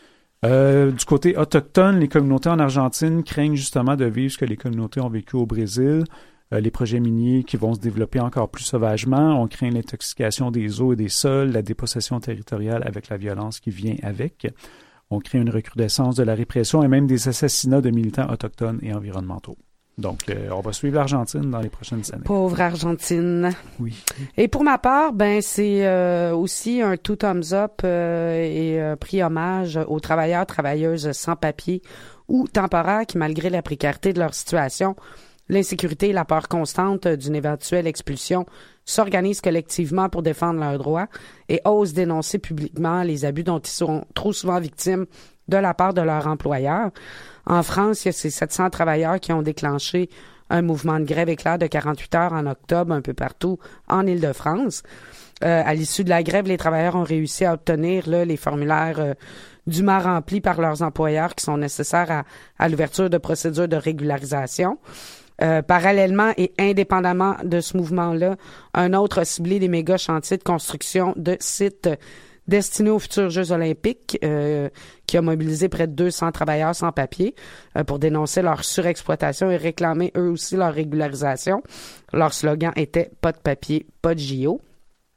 Euh, du côté autochtone, les communautés en Argentine craignent justement de vivre ce que les communautés ont vécu au Brésil. Euh, les projets miniers qui vont se développer encore plus sauvagement. On craint l'intoxication des eaux et des sols, la dépossession territoriale avec la violence qui vient avec. On craint une recrudescence de la répression et même des assassinats de militants autochtones et environnementaux. Donc, euh, on va suivre l'Argentine dans les prochaines années. Pauvre Argentine. Oui. Et pour ma part, ben c'est euh, aussi un tout thumbs up euh, et euh, pris hommage aux travailleurs, travailleuses sans papier ou temporaires qui, malgré la précarité de leur situation, l'insécurité et la peur constante d'une éventuelle expulsion, s'organisent collectivement pour défendre leurs droits et osent dénoncer publiquement les abus dont ils sont trop souvent victimes de la part de leur employeur. En France, il y a ces sept cents travailleurs qui ont déclenché un mouvement de grève éclair de quarante-huit heures en octobre un peu partout en Île-de-France. Euh, à l'issue de la grève, les travailleurs ont réussi à obtenir là, les formulaires euh, dûment remplis par leurs employeurs qui sont nécessaires à, à l'ouverture de procédures de régularisation. Euh, parallèlement et indépendamment de ce mouvement-là, un autre a ciblé des méga chantiers de construction de sites destinés aux futurs Jeux olympiques, euh, qui a mobilisé près de deux cents travailleurs sans papier euh, pour dénoncer leur surexploitation et réclamer eux aussi leur régularisation. Leur slogan était « Pas de papier, pas de J O ».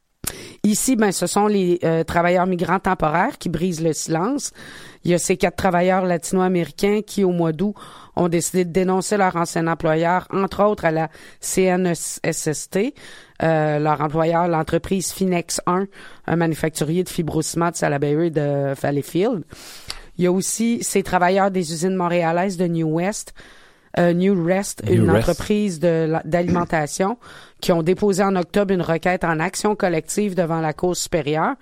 Ici, ben, ce sont les euh, travailleurs migrants temporaires qui brisent le silence. Il y a ces quatre travailleurs latino-américains qui, au mois d'août, ont décidé de dénoncer leur ancien employeur, entre autres à la C N S S T. Euh, leur employeur, l'entreprise Finex un, un manufacturier de fibrociment de Salaberry de Valleyfield. Il y a aussi ces travailleurs des usines montréalaises de New West, euh, New Rest, New une Rest. entreprise de, d'alimentation, qui ont déposé en octobre une requête en action collective devant la Cour supérieure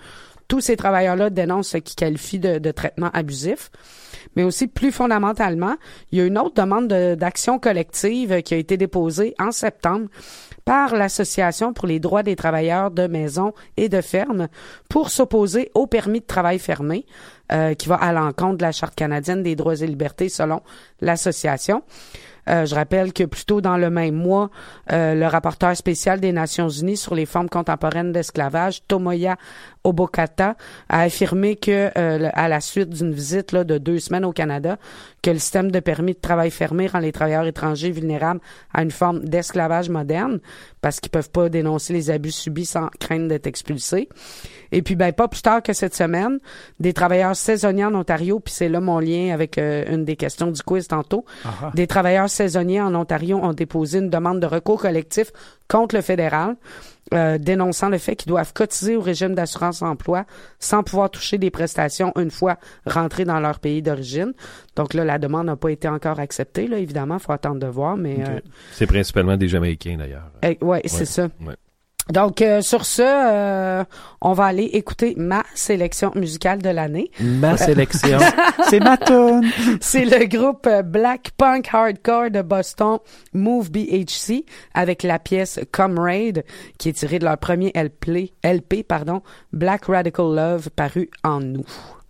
Tous ces travailleurs-là dénoncent ce qu'ils qualifient de, de traitement abusif. Mais aussi, plus fondamentalement, il y a une autre demande de, d'action collective qui a été déposée en septembre par l'Association pour les droits des travailleurs de maison et de ferme pour s'opposer au permis de travail fermé, euh, qui va à l'encontre de la Charte canadienne des droits et libertés selon l'association. Euh, je rappelle que plus tôt dans le même mois, euh, le rapporteur spécial des Nations unies sur les formes contemporaines d'esclavage, Tomoya Obokata, a affirmé que, euh, à la suite d'une visite là, de deux semaines au Canada, que le système de permis de travail fermé rend les travailleurs étrangers vulnérables à une forme d'esclavage moderne parce qu'ils peuvent pas dénoncer les abus subis sans crainte d'être expulsés. Et puis, ben pas plus tard que cette semaine, des travailleurs saisonniers en Ontario, puis c'est là mon lien avec euh, une des questions du quiz tantôt, uh-huh. Des travailleurs saisonniers en Ontario ont déposé une demande de recours collectif contre le fédéral, euh, dénonçant le fait qu'ils doivent cotiser au régime d'assurance-emploi sans pouvoir toucher des prestations une fois rentrés dans leur pays d'origine. Donc là, la demande n'a pas été encore acceptée, là, évidemment, il faut attendre de voir, mais... Okay. Euh, c'est principalement des Jamaïcains, d'ailleurs. Euh, oui, ouais, c'est ça. Ouais. Donc, euh, sur ce, euh, on va aller écouter ma sélection musicale de l'année. Ma sélection. C'est ma tune. C'est le groupe Black Punk Hardcore de Boston, Move B H C, avec la pièce Comrade, qui est tirée de leur premier L P, L P, pardon, Black Radical Love, paru en août.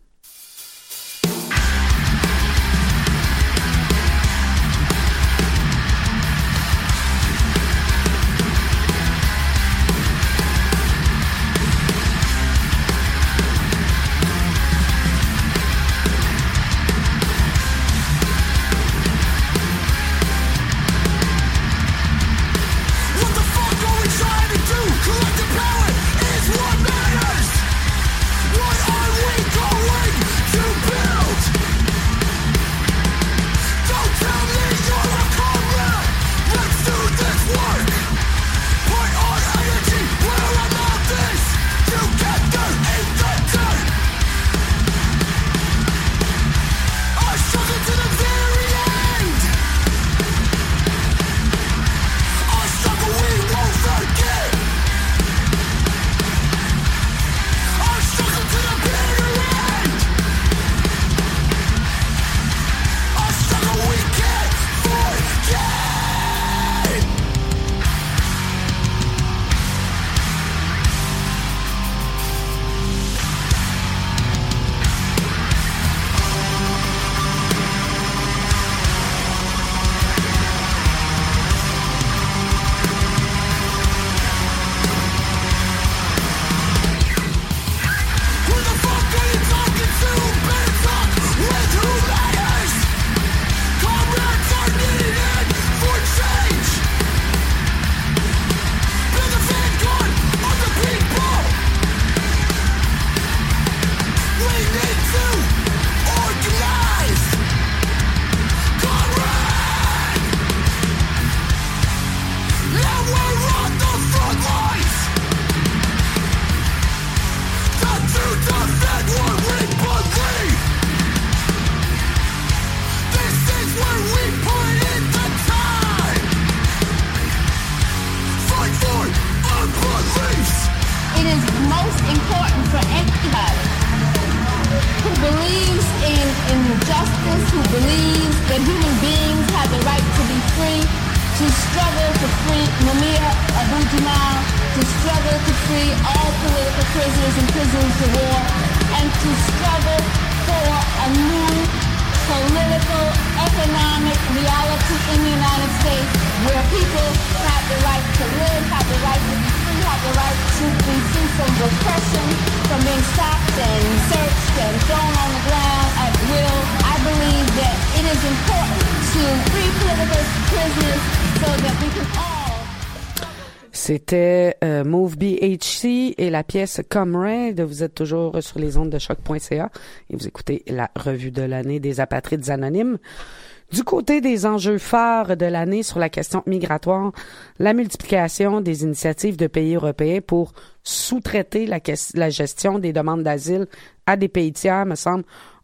C'était euh, Move B H C et la pièce Comrade. Vous êtes toujours sur les ondes de choc point c a et vous écoutez la revue de l'année des Apatrides Anonymes. Du côté des enjeux phares de l'année sur la question migratoire, la multiplication des initiatives de pays européens pour sous-traiter la, la gestion des demandes d'asile à des pays tiers me semble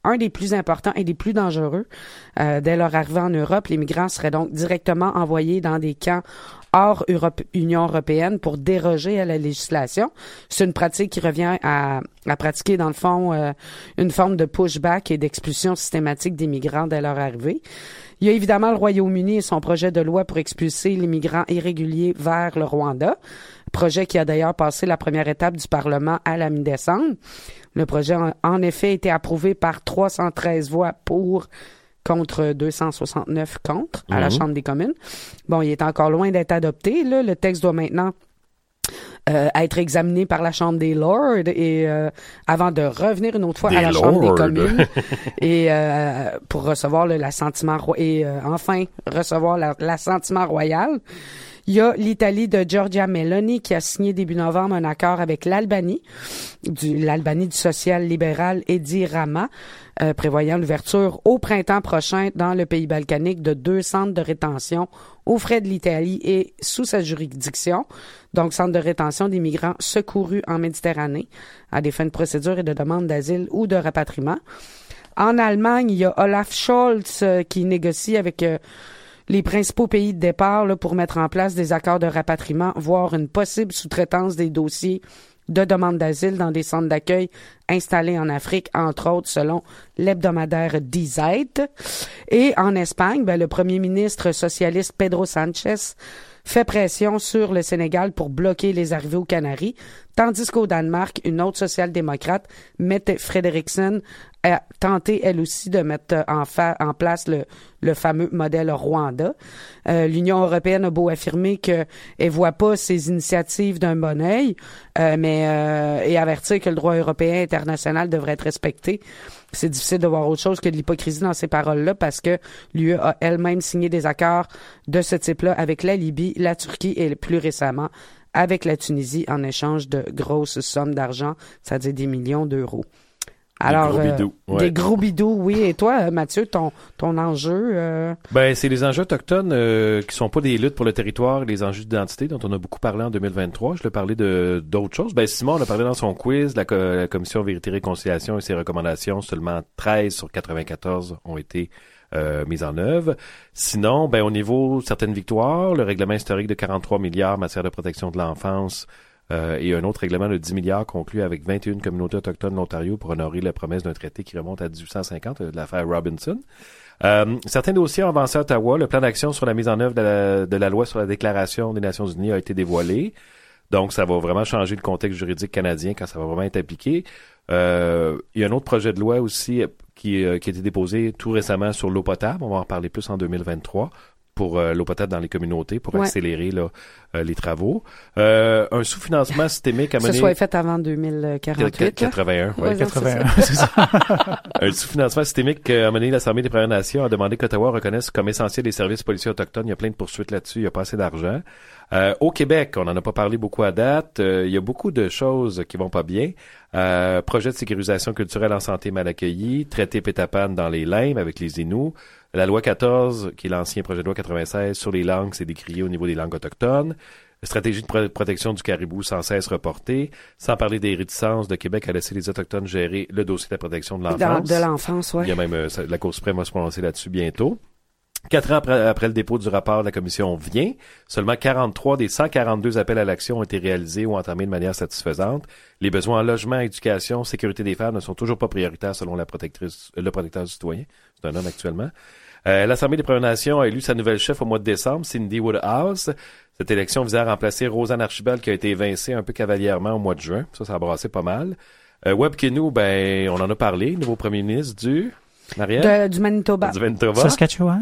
un des plus importants et des plus dangereux. Euh, dès leur arrivée en Europe, les migrants seraient donc directement envoyés dans des camps hors Europe, Union européenne pour déroger à la législation. C'est une pratique qui revient à, à pratiquer, dans le fond, euh, une forme de pushback et d'expulsion systématique des migrants dès leur arrivée. Il y a évidemment le Royaume-Uni et son projet de loi pour expulser les migrants irréguliers vers le Rwanda, projet qui a d'ailleurs passé la première étape du Parlement à la mi-décembre. Le projet a en effet été approuvé par trois cent treize voix pour, contre deux cent soixante-neuf contre à la Mhm. Chambre des communes. Bon, il est encore loin d'être adopté, là. Le texte doit maintenant euh, être examiné par la Chambre des Lords et euh, avant de revenir une autre fois Des à la Chambre des Lords. communes et euh, pour recevoir le, l'assentiment ro- et euh, enfin recevoir la- l'assentiment royal. Il y a l'Italie de Giorgia Meloni qui a signé début novembre un accord avec l'Albanie, du, l'Albanie du social-libéral Edi Rama, euh, prévoyant l'ouverture au printemps prochain dans le pays balkanique de deux centres de rétention aux frais de l'Italie et sous sa juridiction. Donc, centre de rétention des migrants secourus en Méditerranée à des fins de procédure et de demande d'asile ou de rapatriement. En Allemagne, il y a Olaf Scholz euh, qui négocie avec euh, les principaux pays de départ là, pour mettre en place des accords de rapatriement, voire une possible sous-traitance des dossiers de demande d'asile dans des centres d'accueil installés en Afrique, entre autres, selon l'hebdomadaire Die Zeit. Et en Espagne, ben, le premier ministre socialiste Pedro Sánchez fait pression sur le Sénégal pour bloquer les arrivées aux Canaries, tandis qu'au Danemark, une autre social-démocrate, Mette Frederiksen, a tenté elle aussi de mettre en, fa- en place le, le fameux modèle Rwanda. Euh, L'Union européenne a beau affirmer qu'elle voit pas ces initiatives d'un bon œil, euh, mais euh, et avertir que le droit européen international devrait être respecté. C'est difficile de voir autre chose que de l'hypocrisie dans ces paroles-là parce que l'U E a elle-même signé des accords de ce type-là avec la Libye, la Turquie et plus récemment avec la Tunisie en échange de grosses sommes d'argent, c'est-à-dire des millions d'euros. Alors, des gros euh, bidous. Ouais. des gros bidous, oui. Et toi, Mathieu, ton ton enjeu euh... Ben, c'est les enjeux autochtones euh, qui sont pas des luttes pour le territoire, les enjeux d'identité dont on a beaucoup parlé en deux mille vingt-trois. Je l'ai parlé de d'autres choses. Ben, Simon, on a parlé dans son quiz, la, co- la commission Vérité et Réconciliation et ses recommandations, seulement treize sur quatre-vingt-quatorze ont été euh, mises en œuvre. Sinon, ben, au niveau de certaines victoires, le règlement historique de quarante-trois milliards en matière de protection de l'enfance, Euh, et un autre règlement de dix milliards conclu avec vingt et une communautés autochtones de l'Ontario pour honorer la promesse d'un traité qui remonte à dix-huit cent cinquante, euh, de l'affaire Robinson. Euh, certains dossiers ont avancé à Ottawa. Le plan d'action sur la mise en œuvre de la, de la loi sur la Déclaration des Nations Unies a été dévoilé. Donc, ça va vraiment changer le contexte juridique canadien quand ça va vraiment être appliqué. Euh, il y a un autre projet de loi aussi qui, euh, qui a été déposé tout récemment sur l'eau potable. On va en reparler plus en deux mille vingt-trois. Pour euh, l'eau potable dans les communautés, pour Ouais. accélérer là, euh, les travaux. Euh, un sous-financement systémique à que ce mener... soit fait avant deux mille quarante-huit. là. quatre-vingt-un, ouais. Ouais, non, quatre-vingt-un, c'est c'est ça. Un sous-financement systémique a mené l'Assemblée des Premières Nations a demandé qu'Ottawa reconnaisse comme essentiel les services policiers autochtones. Il y a plein de poursuites là-dessus, il n'y a pas assez d'argent. Euh, au Québec, on n'en a pas parlé beaucoup à date. Euh, il y a beaucoup de choses qui vont pas bien. Euh, projet de sécurisation culturelle en santé mal accueilli, traité Pétapan dans les limbes avec les Inuits. La loi quatorze, qui est l'ancien projet de loi quatre-vingt-seize sur les langues, c'est décrié au niveau des langues autochtones. Stratégie de pro- protection du caribou sans cesse reportée. Sans parler des réticences de Québec à laisser les Autochtones gérer le dossier de la protection de Dans- l'enfance. de l'enfance, Il y ouais. a même euh, ça- la Cour suprême va se prononcer là-dessus bientôt. Quatre ans après, après le dépôt du rapport, la commission vient. Seulement quarante-trois des cent quarante-deux appels à l'action ont été réalisés ou entamés de manière satisfaisante. Les besoins en logement, éducation, sécurité des femmes ne sont toujours pas prioritaires selon la protectrice, le protecteur du citoyen. C'est un homme actuellement. Euh, L'Assemblée des Premières Nations a élu sa nouvelle chef au mois de décembre, Cindy Woodhouse. Cette élection visait à remplacer Rosanne Archibald qui a été évincée un peu cavalièrement au mois de juin. Ça, ça a brassé pas mal. Euh, Webb Kenow, ben, on en a parlé, nouveau premier ministre du... Marielle? De- du Manitoba. Du Manitoba. Saskatchewan.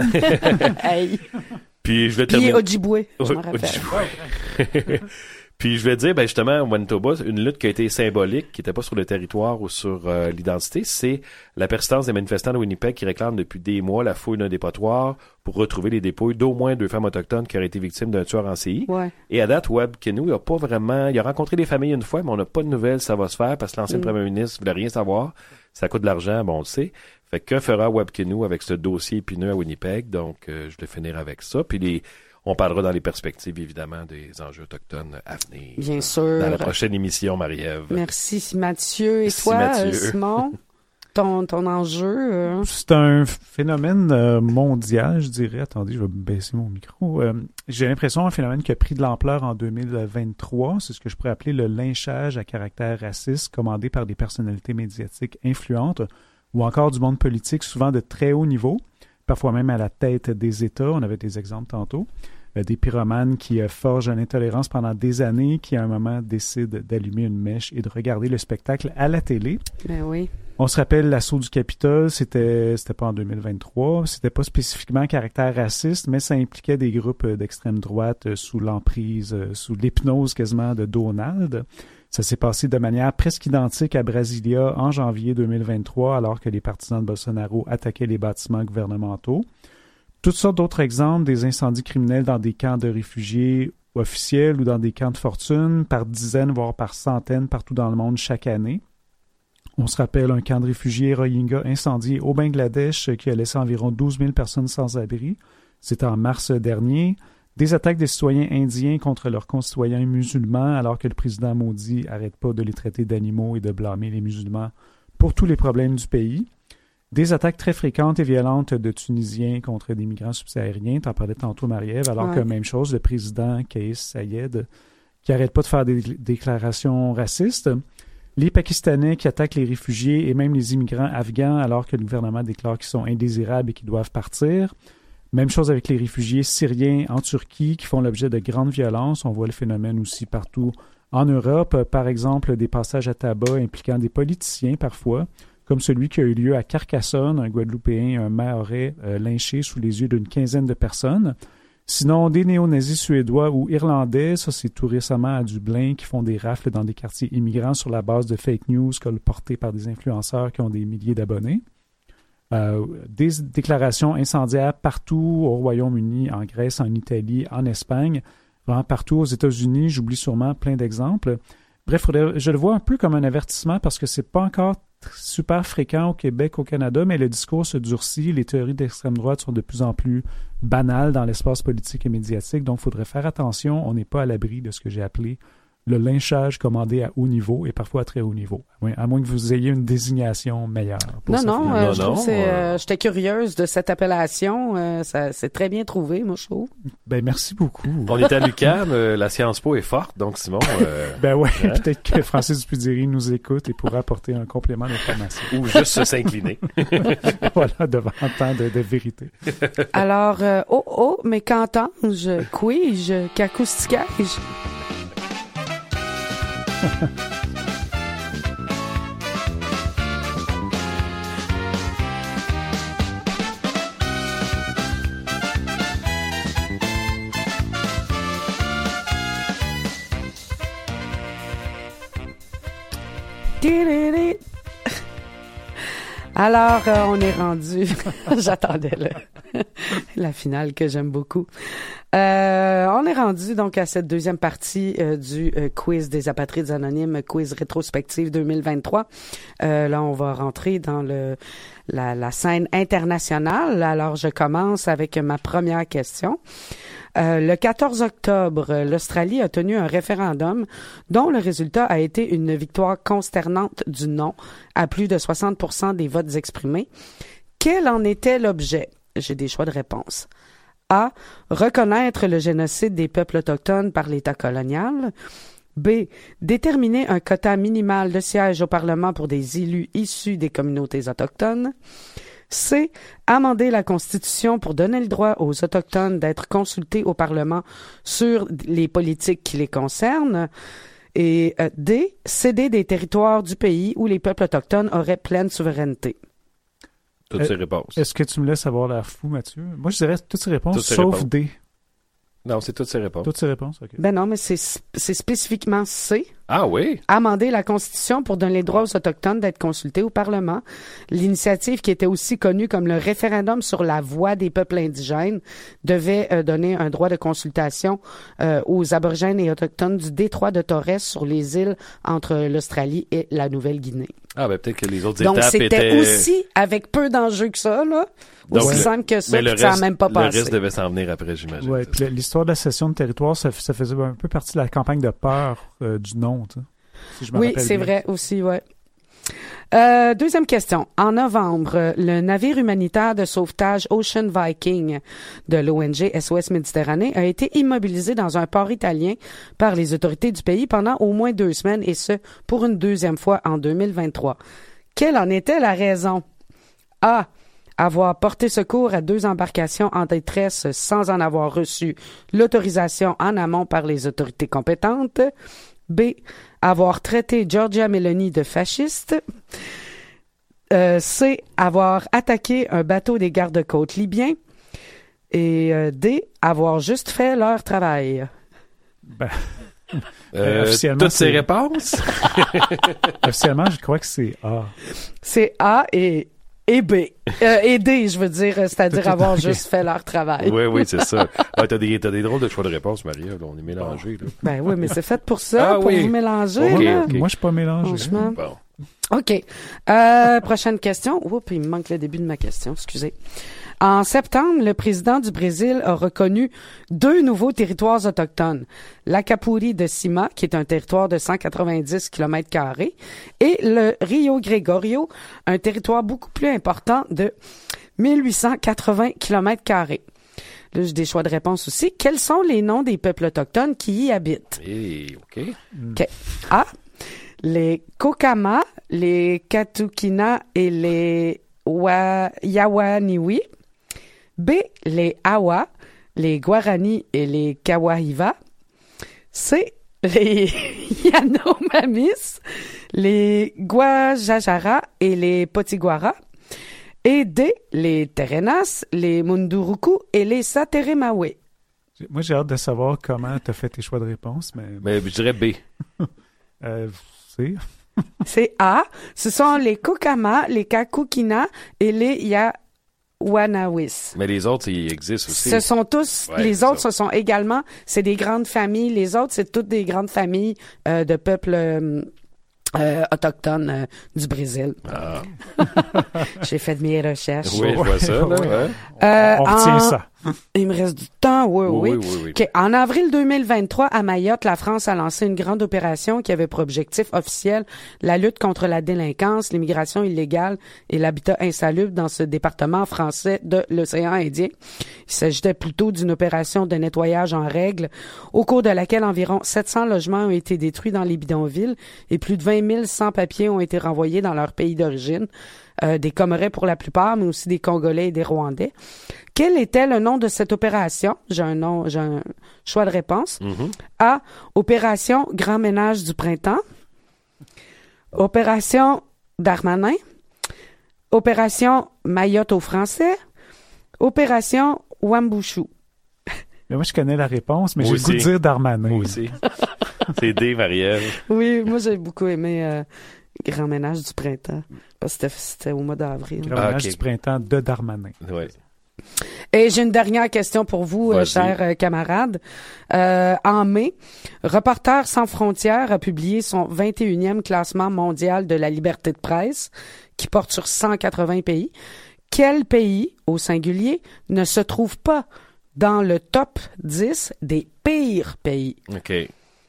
Hey. Puis je vais Puis terminer... Ojibwe, je Oui, m'en rappelle. Ojibwe. Puis je vais dire, ben justement, au Manitoba, une lutte qui a été symbolique, qui n'était pas sur le territoire ou sur euh, l'identité, c'est la persistance des manifestants de Winnipeg qui réclament depuis des mois la fouille d'un dépotoir pour retrouver les dépouilles d'au moins deux femmes autochtones qui auraient été victimes d'un tueur en C I. Ouais. Et à date, Webb Kenow, il a pas vraiment... Il a rencontré des familles une fois, mais on n'a pas de nouvelles, ça va se faire, parce que l'ancien Mm. premier ministre voulait rien savoir. Ça coûte de l'argent, bon, on le sait. Fait que que fera Webb Kenow avec ce dossier épineux à Winnipeg? Donc, euh, je vais finir avec ça. Puis les... On parlera dans les perspectives, évidemment, des enjeux autochtones à venir. Bien sûr. Dans la prochaine émission, Marie-Ève. Merci Mathieu. Et Merci, toi, Mathieu. euh, Simon? ton, ton enjeu? Euh? C'est un phénomène euh, mondial, je dirais. Attendez, je vais baisser mon micro. Euh, j'ai l'impression un phénomène qui a pris de l'ampleur en deux mille vingt-trois. C'est ce que je pourrais appeler le lynchage à caractère raciste commandé par des personnalités médiatiques influentes ou encore du monde politique, souvent de très haut niveau, parfois même à la tête des États. On avait des exemples tantôt. Euh, des pyromanes qui euh, forgent une intolérance pendant des années, qui à un moment décident d'allumer une mèche et de regarder le spectacle à la télé. Ben oui. On se rappelle l'assaut du Capitole, c'était c'était pas en deux mille vingt-trois, c'était pas spécifiquement à caractère raciste, mais ça impliquait des groupes d'extrême droite euh, sous l'emprise, euh, sous l'hypnose quasiment de Donald. Ça s'est passé de manière presque identique à Brasilia en janvier deux mille vingt-trois, alors que les partisans de Bolsonaro attaquaient les bâtiments gouvernementaux. Toutes sortes d'autres exemples, des incendies criminels dans des camps de réfugiés officiels ou dans des camps de fortune, par dizaines, voire par centaines, partout dans le monde chaque année. On se rappelle un camp de réfugiés Rohingya incendié au Bangladesh qui a laissé environ douze mille personnes sans abri. C'était en mars dernier. Des attaques des citoyens indiens contre leurs concitoyens musulmans, alors que le président Modi n'arrête pas de les traiter d'animaux et de blâmer les musulmans pour tous les problèmes du pays. Des attaques très fréquentes et violentes de Tunisiens contre des migrants subsahariens. T'en parlais tantôt, Marie-Ève, alors Ouais. que même chose, le président Kais Saied, qui n'arrête pas de faire des déclarations racistes. Les Pakistanais qui attaquent les réfugiés et même les immigrants afghans, alors que le gouvernement déclare qu'ils sont indésirables et qu'ils doivent partir. Même chose avec les réfugiés syriens en Turquie qui font l'objet de grandes violences. On voit le phénomène aussi partout en Europe. Par exemple, des passages à tabac impliquant des politiciens parfois, comme celui qui a eu lieu à Carcassonne, un Guadeloupéen, un mahorais euh, lynché sous les yeux d'une quinzaine de personnes. Sinon, des néo-nazis suédois ou irlandais, ça c'est tout récemment à Dublin, qui font des rafles dans des quartiers immigrants sur la base de fake news colportées par des influenceurs qui ont des milliers d'abonnés. Euh, des déclarations incendiaires partout au Royaume-Uni, en Grèce, en Italie, en Espagne, vraiment partout aux États-Unis. J'oublie sûrement plein d'exemples. Bref, faudrait, je le vois un peu comme un avertissement parce que c'est pas encore super fréquent au Québec, au Canada, mais le discours se durcit. Les théories d'extrême droite sont de plus en plus banales dans l'espace politique et médiatique. Donc, il faudrait faire attention. On n'est pas à l'abri de ce que j'ai appelé le lynchage commandé à haut niveau et parfois à très haut niveau. À moins, à moins que vous ayez une désignation meilleure. Pour Non, ce non, phénomène. euh, Non, je non, trouve que c'est, euh, euh, j'étais curieuse de cette appellation. Euh, ça, c'est très bien trouvé, moi, je trouve. Ben, merci beaucoup. On est à l'U Q A M, euh, la Sciences Po est forte, donc Simon... Euh, Ben ouais, Ouais. peut-être que Francis Dupudiri nous écoute et pourra apporter un complément d'information. ou juste s'incliner. Voilà, devant tant de, de vérité. Alors, euh, oh, oh, mais qu'entends-je? Couis-je? Qu'acoustiquais-je? Tididi. Alors, euh, on est rendu. J'attendais le- la finale que j'aime beaucoup. Euh, on est rendu donc à cette deuxième partie euh, du euh, quiz des apatrides anonymes, quiz rétrospective deux mille vingt-trois. Euh, là, on va rentrer dans le la, la scène internationale. Alors, je commence avec ma première question. Euh, le quatorze octobre, l'Australie a tenu un référendum dont le résultat a été une victoire consternante du non à plus de soixante pour cent des votes exprimés. Quel en était l'objet? J'ai des choix de réponse. A. Reconnaître le génocide des peuples autochtones par l'État colonial. B. Déterminer un quota minimal de sièges au Parlement pour des élus issus des communautés autochtones. C. Amender la Constitution pour donner le droit aux Autochtones d'être consultés au Parlement sur les politiques qui les concernent. Et euh, D. Céder des territoires du pays où les peuples autochtones auraient pleine souveraineté. Toutes Euh, ces réponses. Est-ce que tu me laisses avoir l'air fou, Mathieu? Moi, je dirais toutes ces réponses, Toutes ces sauf réponses. D. Non, c'est toutes ces réponses. Toutes ces réponses, OK. Ben non, mais c'est c'est spécifiquement C. Ah oui? Amender la Constitution pour donner le droit aux Autochtones d'être consultés au Parlement. L'initiative, qui était aussi connue comme le référendum sur la voix des peuples indigènes, devait euh, donner un droit de consultation euh, aux Aborigènes et Autochtones du détroit de Torres sur les îles entre l'Australie et la Nouvelle-Guinée. Ah ben peut-être que les autres Donc, étapes c'était étaient... aussi avec peu d'enjeux que ça, là. Donc, Aussi le- simple que ça, mais le puis ça n'a reste, même pas le passé. reste devait s'en venir après, j'imagine. Ouais, c'est puis ça. l'histoire de la cession de territoire, ça, ça faisait un peu partie de la campagne de peur euh, du non, tu sais, si je me Oui, rappelle c'est bien. vrai aussi, ouais. Euh, deuxième question. En novembre, le navire humanitaire de sauvetage Ocean Viking de l'O N G S O S Méditerranée a été immobilisé dans un port italien par les autorités du pays pendant au moins deux semaines, et ce, pour une deuxième fois en deux mille vingt-trois. Quelle en était la raison? A. Avoir porté secours à deux embarcations en détresse sans en avoir reçu l'autorisation en amont par les autorités compétentes. B. Avoir traité Giorgia Meloni de fasciste. Euh, C. Avoir attaqué un bateau des gardes-côtes libyens. Et euh, D. Avoir juste fait leur travail. Ben, Euh, officiellement, toutes ces c'est- réponses? officiellement, je crois que c'est A. C'est A et, et B. Euh, et D, je veux dire, c'est-à-dire Tout est avoir ok. juste fait leur travail. Oui, oui, c'est ça. Ah, t'as des, t'as des drôles de choix de réponse, Maria. Là, on est mélangés, là. Ben oui, mais c'est fait pour ça, Ah pour oui. vous mélanger. Ok, là. ok. Moi, je suis pas mélangé. Franchement. Bon. OK. Euh, prochaine question. Oups, il me manque le début de ma question, excusez. En septembre, le président du Brésil a reconnu deux nouveaux territoires autochtones. L'Acapuri de Cima, qui est un territoire de cent quatre-vingt-dix kilomètres carrés, et le Rio Gregorio, un territoire beaucoup plus important de mille huit cent quatre-vingts kilomètres carrés. Là, j'ai des choix de réponse aussi. Quels sont les noms des peuples autochtones qui y habitent? Et, OK. OK. A. Les Kokama, les Katukina et les Wa- Yawaniwi. B. Les Awa, les Guarani et les Kawahiva. C. Les Yanomamis, les Guajajara et les Potiguara. Et D. Les Terenas, les Munduruku et les Sateremawe. Moi, j'ai hâte de savoir comment tu as fait tes choix de réponse, mais Mais je dirais B. euh, c'est... C'est A. Ce sont les Kokama, les Kakukina et les Yawanawis. Mais les autres, ils existent aussi. Ce sont tous, Ouais, les c'est autres, ça. ce sont également, c'est des grandes familles. Les autres, c'est toutes des grandes familles euh, de peuples euh, euh, autochtones euh, du Brésil. Ah. J'ai fait de mes recherches. Oui, je vois ça, là. Ouais. ouais. Euh, On retient en- ça. Il me reste du temps, oui, oui. Oui, oui, oui. oui. OK. En avril deux mille vingt-trois, à Mayotte, la France a lancé une grande opération qui avait pour objectif officiel la lutte contre la délinquance, l'immigration illégale et l'habitat insalubre dans ce département français de l'océan Indien. Il s'agissait plutôt d'une opération de nettoyage en règle, au cours de laquelle environ sept cents logements ont été détruits dans les bidonvilles et plus de vingt mille sans-papiers ont été renvoyés dans leur pays d'origine. Euh, des Comorais pour la plupart, mais aussi des Congolais et des Rwandais. Quel était le nom de cette opération? J'ai un nom, j'ai un choix de réponse. Mhm. A. Opération Grand Ménage du Printemps. Opération Darmanin. Opération Mayotte aux Français. Opération Wambushu. Mais moi, je connais la réponse, mais Moi j'ai le goût de aussi. dire Darmanin. Moi aussi. C'est D, Marielle. Oui, moi j'ai beaucoup aimé euh, Grand Ménage du Printemps. Parce que c'était, c'était au mois d'avril. Le Ah, ménage ok. du printemps de Darmanin. Ouais. Et j'ai une dernière question pour vous, euh, Vas-y. chers euh, camarades. Euh, en mai, Reporters sans frontières a publié son vingt et unième classement mondial de la liberté de presse, qui porte sur cent quatre-vingts pays. Quel pays, au singulier, ne se trouve pas dans le top dix des pires pays? OK. Euh,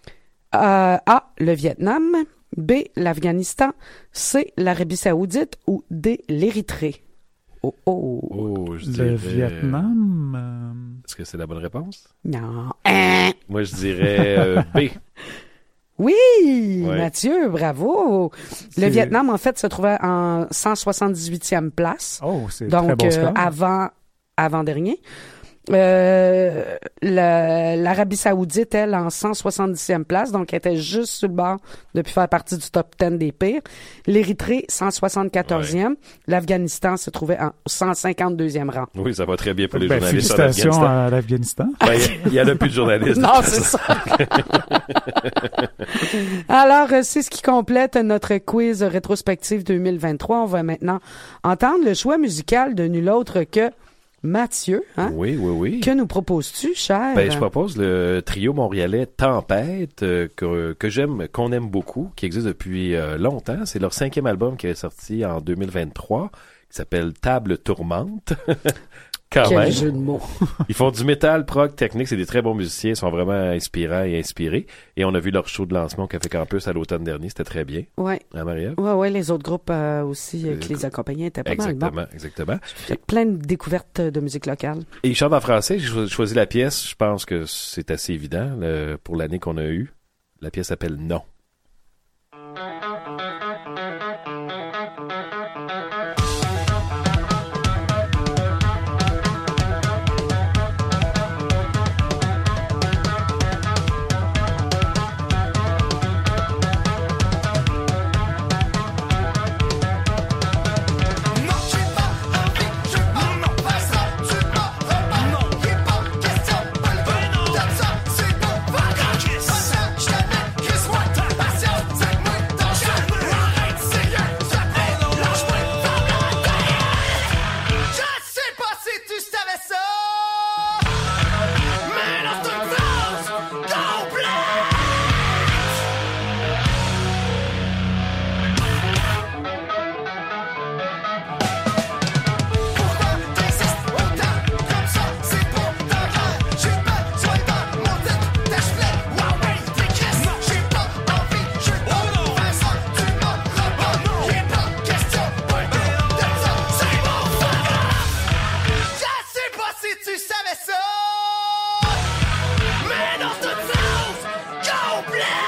A, le Vietnam. B, l'Afghanistan. C, l'Arabie Saoudite. Ou D, l'Érythrée. Oh, oh. Oh, je Le dirais... Vietnam... euh, Est-ce que c'est la bonne réponse? Non. Hein? Moi, je dirais euh, B. Oui, Ouais. Mathieu, bravo. Le C'est- Vietnam, en fait, se trouvait en cent soixante-dix-huitième place. Oh, c'est très Donc, bon euh, score. avant, avant-dernier. Euh, le- l'Arabie Saoudite, elle, en cent soixante-dixième place, donc elle était juste sur le bord de plus faire partie du top dix des pires. L'Érythrée, cent soixante-quatorzième. L'Afghanistan se trouvait en cent cinquante-deuxième rang. Oui, ça va très bien pour les Ben, journalistes en félicitations Afghanistan. à l'Afghanistan. Ben, il y, y en a plus de journalistes. Non, c'est ça. Alors, euh, c'est ce qui complète notre quiz rétrospectif deux mille vingt-trois. On va maintenant entendre le choix musical de nul autre que Mathieu. Hein? Oui, oui, oui. Que nous proposes-tu, cher? Ben, je propose le trio montréalais Tempête, euh, que, que j'aime, qu'on aime beaucoup, qui existe depuis euh, longtemps. C'est leur cinquième album qui est sorti en deux mille vingt-trois, qui s'appelle Table Tourmente. Quand Quel même. jeu de mots. Ils font du métal, prog, technique. C'est des très bons musiciens. Ils sont vraiment inspirants et inspirés. Et on a vu leur show de lancement au Café Campus à l'automne dernier. C'était très bien. Ouais. Hein, Marie-Ève? Ouais, ouais, les autres groupes euh, aussi euh, Les qui les groupes. accompagnaient étaient pas Exactement, mal bons. exactement. Fait que plein de découvertes de musique locale. Et ils chantent en français. J'ai cho- choisi la pièce. Je pense que c'est assez évident le- pour l'année qu'on a eue. La pièce s'appelle Non. Non, j'ai pas envie, je m'en non, pas ça, tu m'en remets, non, il est pas question, pas le goût de ça, c'est pas pas grave, pas ça, je t'aimais, Chris-moi, ta passion, c'est moi, ton jeu, arrête, c'est rien, je t'appelle, lâche-moi, femme la tête. Je sais pas si tu savais ça, mais dans cette phrase complète. Pourquoi t'insistes autant comme ça? C'est pour ta gueule. J'ai besoin d'un mon tête, t'achètes, Huawei, t'es Chris. J'ai pas envie, je veux pas faire ça. Tu m'en remets, il est pas question, pas le goût de ça. C'est bon, pas grave. Je sais pas si tu savais ça, mais dans cette phrase complète.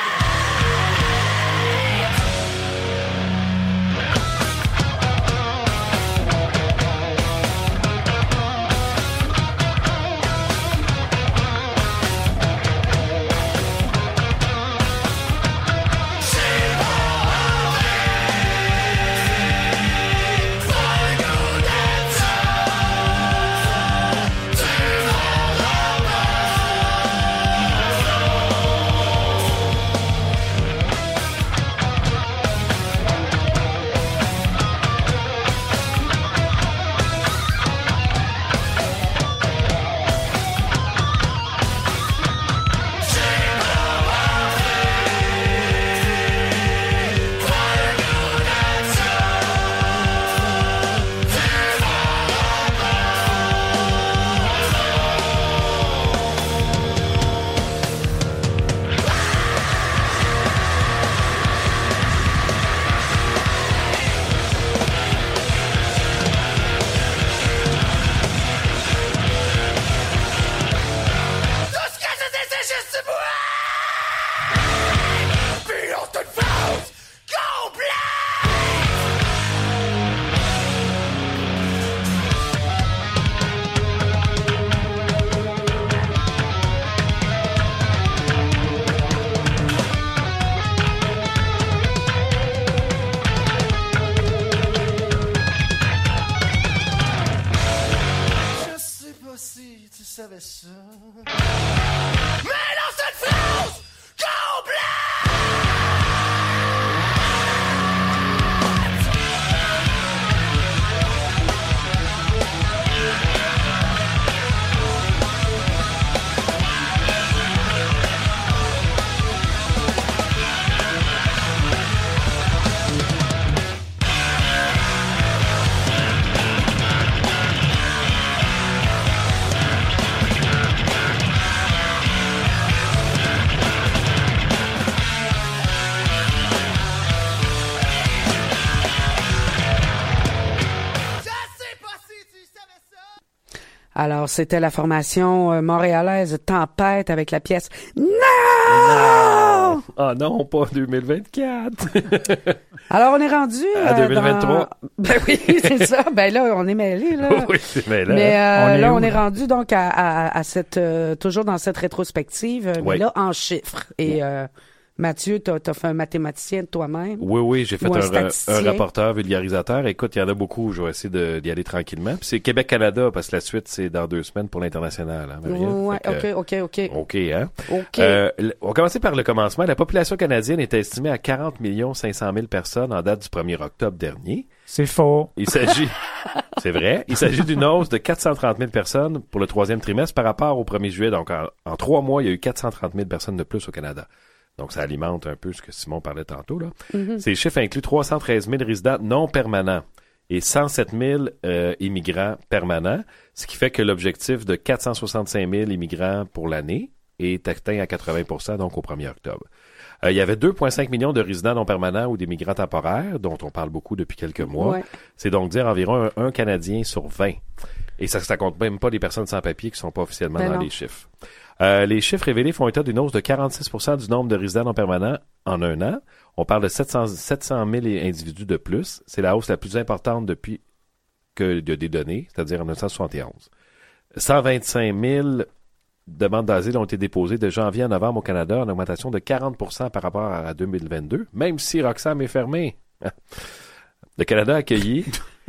Tout ce que je dis, c'est juste du bruit. Puis on te phrase complète. Je sais pas si tu savais ça, mais dans cette phrase complète. Je sais pas si tu savais ça. Alors, c'était la formation euh, montréalaise Tempête avec la pièce Non! Ah non, pas deux mille vingt-quatre. Alors, on est rendu À euh, deux mille vingt-trois. dans- Ben oui, c'est ça. Ben là, on est mêlés, là. oui, mais là. Mais euh, On est là, où? on est rendu donc à, à, à cette euh, toujours dans cette rétrospective, euh, mais Oui. là en chiffres. Et euh, Mathieu, t'as as fait un mathématicien de toi-même. Oui, oui, j'ai fait Ou un un, statisticien. un rapporteur vulgarisateur. Écoute, il y en a beaucoup. Je vais essayer de- d'y aller tranquillement. Puis c'est Québec-Canada, parce que la suite, c'est dans deux semaines pour l'international. Hein, Marie-Ève? Ouais, Fait ok, que- ok, ok, OK, hein? ok. Euh, l- on va commencer par le commencement. La population canadienne est estimée à quarante millions cinq cent mille personnes en date du premier octobre dernier. C'est faux. Il s'agit, c'est vrai, il s'agit d'une hausse de quatre cent trente mille personnes pour le troisième trimestre par rapport au premier juillet. Donc, en, en trois mois, il y a eu quatre cent trente mille personnes de plus au Canada. Donc, ça alimente un peu ce que Simon parlait tantôt, là. Mhm. Ces chiffres incluent trois cent treize mille résidents non permanents. et cent sept mille euh, immigrants permanents, ce qui fait que l'objectif de quatre cent soixante-cinq mille immigrants pour l'année est atteint à quatre-vingts pour cent, donc au premier octobre. Euh, il y avait deux virgule cinq millions de résidents non permanents ou d'immigrants temporaires, dont on parle beaucoup depuis quelques mois. Ouais. C'est donc dire environ un, un Canadien sur vingt. Et ça, ça compte même pas les personnes sans papier qui sont pas officiellement Ben dans non. les chiffres. Euh, les chiffres révélés font état d'une hausse de quarante-six pour cent du nombre de résidents non permanents en un an. On parle de sept cents mille individus de plus. C'est la hausse la plus importante depuis que de des données, c'est-à-dire en dix-neuf cent soixante et onze. cent vingt-cinq mille demandes d'asile ont été déposées de janvier à novembre au Canada, en augmentation de quarante pour cent par rapport à deux mille vingt-deux, même si Roxham est fermé. Le Canada a accueilli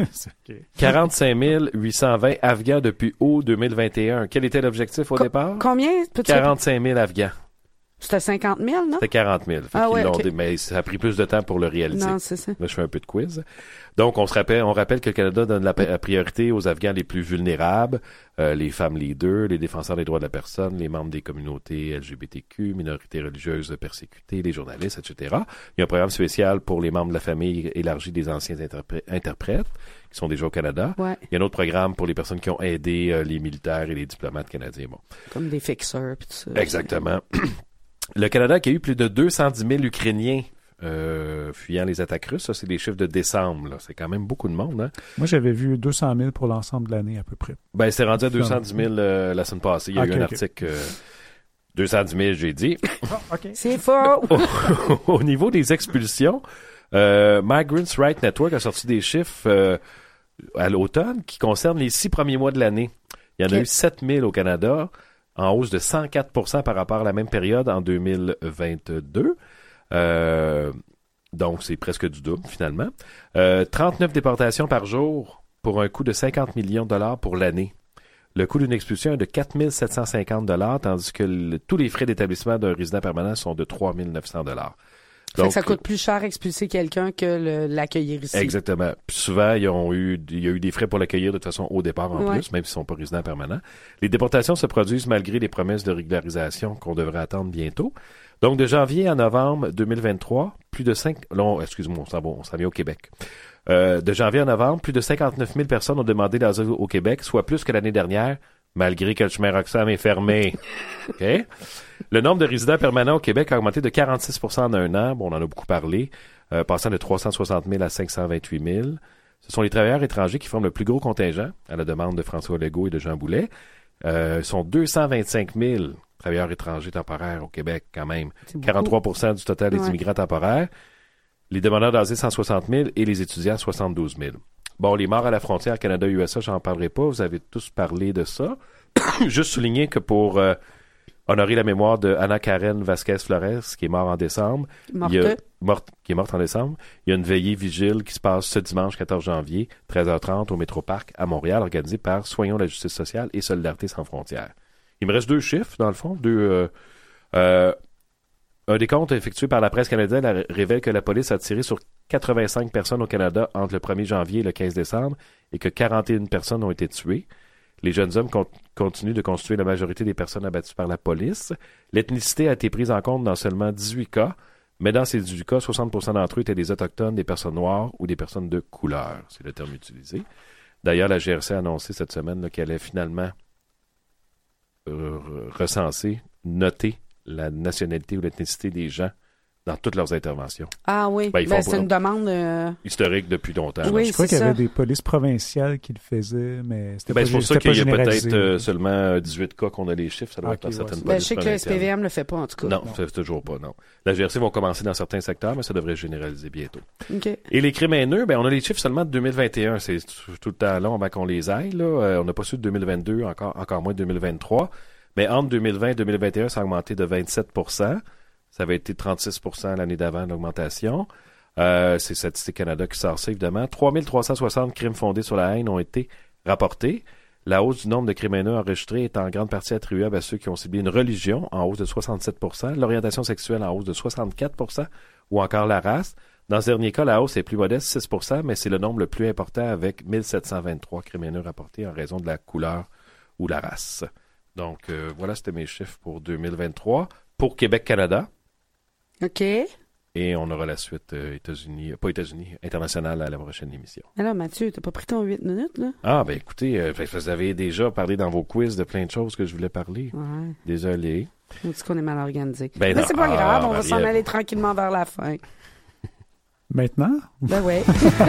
Ok. quarante-cinq mille huit cent vingt Afghans depuis août deux mille vingt et un. Quel était l'objectif au Co- départ? Combien? Peux-tu- quarante-cinq mille Afghans. C'était cinquante mille, non? C'était quarante mille. Fait Ah qu'ils ouais, l'ont ok. dé- Mais ça a pris plus de temps pour le réaliser. Non, c'est ça. Là, je fais un peu de quiz. Donc, on se rappelle, on rappelle que le Canada donne la, pa- la priorité aux Afghans les plus vulnérables, euh, les femmes leaders, les défenseurs des droits de la personne, les membres des communautés L G B T Q, minorités religieuses persécutées, les journalistes, et cetera. Il y a un programme spécial pour les membres de la famille élargie des anciens interpré- interprètes, qui sont déjà au Canada. Ouais, Il y a un autre programme pour les personnes qui ont aidé euh, les militaires et les diplomates canadiens. Bon. comme des fixeurs pis tout ça. Exactement. Le Canada a eu plus de deux cent dix mille Ukrainiens euh, fuyant les attaques russes. Ça, c'est des chiffres de décembre. Là. C'est quand même beaucoup de monde. Hein? Moi, j'avais vu deux cent mille pour l'ensemble de l'année, à peu près. Ben, c'est rendu à deux cent dix mille euh, la semaine passée. Il y a Ok, eu un ok. article... Euh, deux cent dix mille, j'ai dit. OK. C'est faux! Au niveau des expulsions, euh, Migrants' Rights Network a sorti des chiffres euh, à l'automne qui concernent les six premiers mois de l'année. Il y en a Ok. eu sept mille au Canada, en hausse de cent quatre pour cent par rapport à la même période en deux mille vingt-deux. Euh, donc, c'est presque du double, finalement. Euh, trente-neuf déportations par jour pour un coût de cinquante millions de dollars pour l'année. Le coût d'une expulsion est de quatre mille sept cent cinquante dollars, tandis que le- tous les frais d'établissement d'un résident permanent sont de trois mille neuf cents dollars. Fait que ça coûte plus cher expulser quelqu'un que le- l'accueillir ici. Exactement. Puis souvent, ils ont eu, il y a eu des frais pour l'accueillir de toute façon au départ en Ouais. plus, même s'ils sont pas résidents permanents. Les déportations se produisent malgré les promesses de régularisation qu'on devrait attendre bientôt. Donc, de janvier à novembre deux mille vingt-trois, plus de cinq, non, excuse-moi, on s'en va, on s'en vient au Québec. Euh, de janvier à novembre, plus de cinquante-neuf mille personnes ont demandé l'asile au Québec, soit plus que l'année dernière, malgré que le chemin Roxham est fermé. OK? Le nombre de résidents permanents au Québec a augmenté de quarante-six pour cent en un an. Bon, on en a beaucoup parlé, euh, passant de trois cent soixante mille à cinq cent vingt-huit mille. Ce sont les travailleurs étrangers qui forment le plus gros contingent, à la demande de François Legault et de Jean Boulet. Euh, sont deux cent vingt-cinq mille travailleurs étrangers temporaires au Québec, quand même. C'est beaucoup. quarante-trois pour cent du total des Ouais. immigrants temporaires. Les demandeurs d'asile, cent soixante mille et les étudiants, soixante-douze mille. Bon, les morts à la frontière Canada-U S A, j'en parlerai pas. Vous avez tous parlé de ça. Juste souligner que pour euh, honorer la mémoire de Anna Karen Vasquez-Flores, qui est morte en décembre, Morte. il y a, morte, qui est morte en décembre, il y a une veillée vigile qui se passe ce dimanche quatorze janvier, treize heures trente, au Métroparc à Montréal, organisée par Soignons la justice sociale et Solidarité sans frontières. Il me reste deux chiffres, dans le fond. Deux, euh, euh, un décompte effectué par la presse canadienne a- révèle que la police a tiré sur quatre-vingt-cinq personnes au Canada entre le premier janvier et le quinze décembre et que quarante et une personnes ont été tuées. Les jeunes hommes con- continuent de constituer la majorité des personnes abattues par la police. L'ethnicité a été prise en compte dans seulement dix-huit cas, mais dans ces dix-huit cas, soixante pour cent d'entre eux étaient des Autochtones, des personnes noires ou des personnes de couleur. C'est le terme utilisé. D'ailleurs, la G R C a annoncé cette semaine là, qu'elle allait finalement euh, recenser, noter la nationalité ou l'ethnicité des gens dans toutes leurs interventions. Ah oui, Ben, ils ben, font c'est pas- une demande... euh, Historique depuis longtemps. Oui, Je crois c'est qu'il y avait ça. des polices provinciales qui le faisaient, mais c'était Ben, pas, c'est pour ça c'était pas qu'il y a généralisé. peut-être euh, seulement euh, dix-huit cas qu'on a les chiffres. Ça doit Ah, être dans ok, certaines ouais. Ben, je polices sais que le S P V provinciales. M le fait pas, en tout cas. Non, c'est toujours pas, non. La G R C vont commencer dans certains secteurs, mais ça devrait se généraliser bientôt. OK. Et les crimes haineux, ben, on a les chiffres seulement de deux mille vingt et un. C'est tout tout le temps long avant qu'on les aille, là. Euh, on n'a pas su de deux mille vingt-deux, encore, encore moins de deux mille vingt-trois. Mais entre deux mille vingt et deux mille vingt et un, ça a augmenté de vingt-sept pour cent. Ça avait été trente-six pour cent l'année d'avant, l'augmentation. Euh, c'est Statistique Canada qui sort ça, évidemment. trois mille trois cent soixante crimes fondés sur la haine ont été rapportés. La hausse du nombre de crimes haineux enregistrés est en grande partie attribuable à ceux qui ont ciblé une religion, en hausse de soixante-sept pour cent, l'orientation sexuelle en hausse de soixante-quatre pour cent, ou encore la race. Dans ce dernier cas, la hausse est plus modeste, six pour cent, mais c'est le nombre le plus important avec mille sept cent vingt-trois crimes haineux rapportés en raison de la couleur ou la race. Donc, euh, voilà, c'était mes chiffres pour deux mille vingt-trois. Pour Québec-Canada, OK. Et on aura la suite euh, États-Unis, pas États-Unis, international à la prochaine émission. Alors, Mathieu, t'as pas pris ton huit minutes, là? Ah, ben écoutez, euh, vous avez déjà parlé dans vos quiz de plein de choses que je voulais parler. Ouais. Désolé. On dit qu'on est mal organisé. Ben Mais non. c'est pas Ah, grave, on va Marie-Ève. s'en aller tranquillement vers la fin. Maintenant? Ben ouais.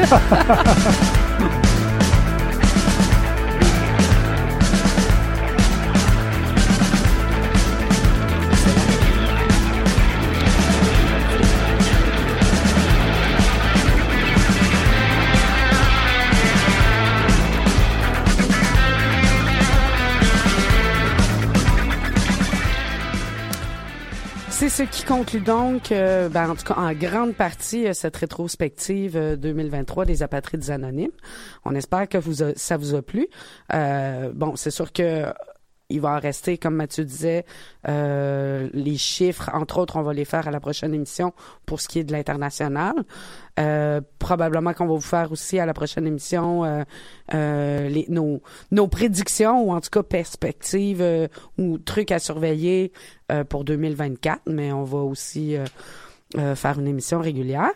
C'est ce qui conclut donc, euh, ben, en tout cas en grande partie, euh, cette rétrospective euh, deux mille vingt-trois des Apatrides Anonymes. On espère que vous a- ça vous a plu. Euh, bon, c'est sûr que il va en rester, comme Mathieu disait, euh, les chiffres, entre autres, on va les faire à la prochaine émission pour ce qui est de l'international. Euh, probablement qu'on va vous faire aussi à la prochaine émission euh, euh, les, nos, nos prédictions ou en tout cas perspectives euh, ou trucs à surveiller euh, pour deux mille vingt-quatre, mais on va aussi euh, euh, faire une émission régulière.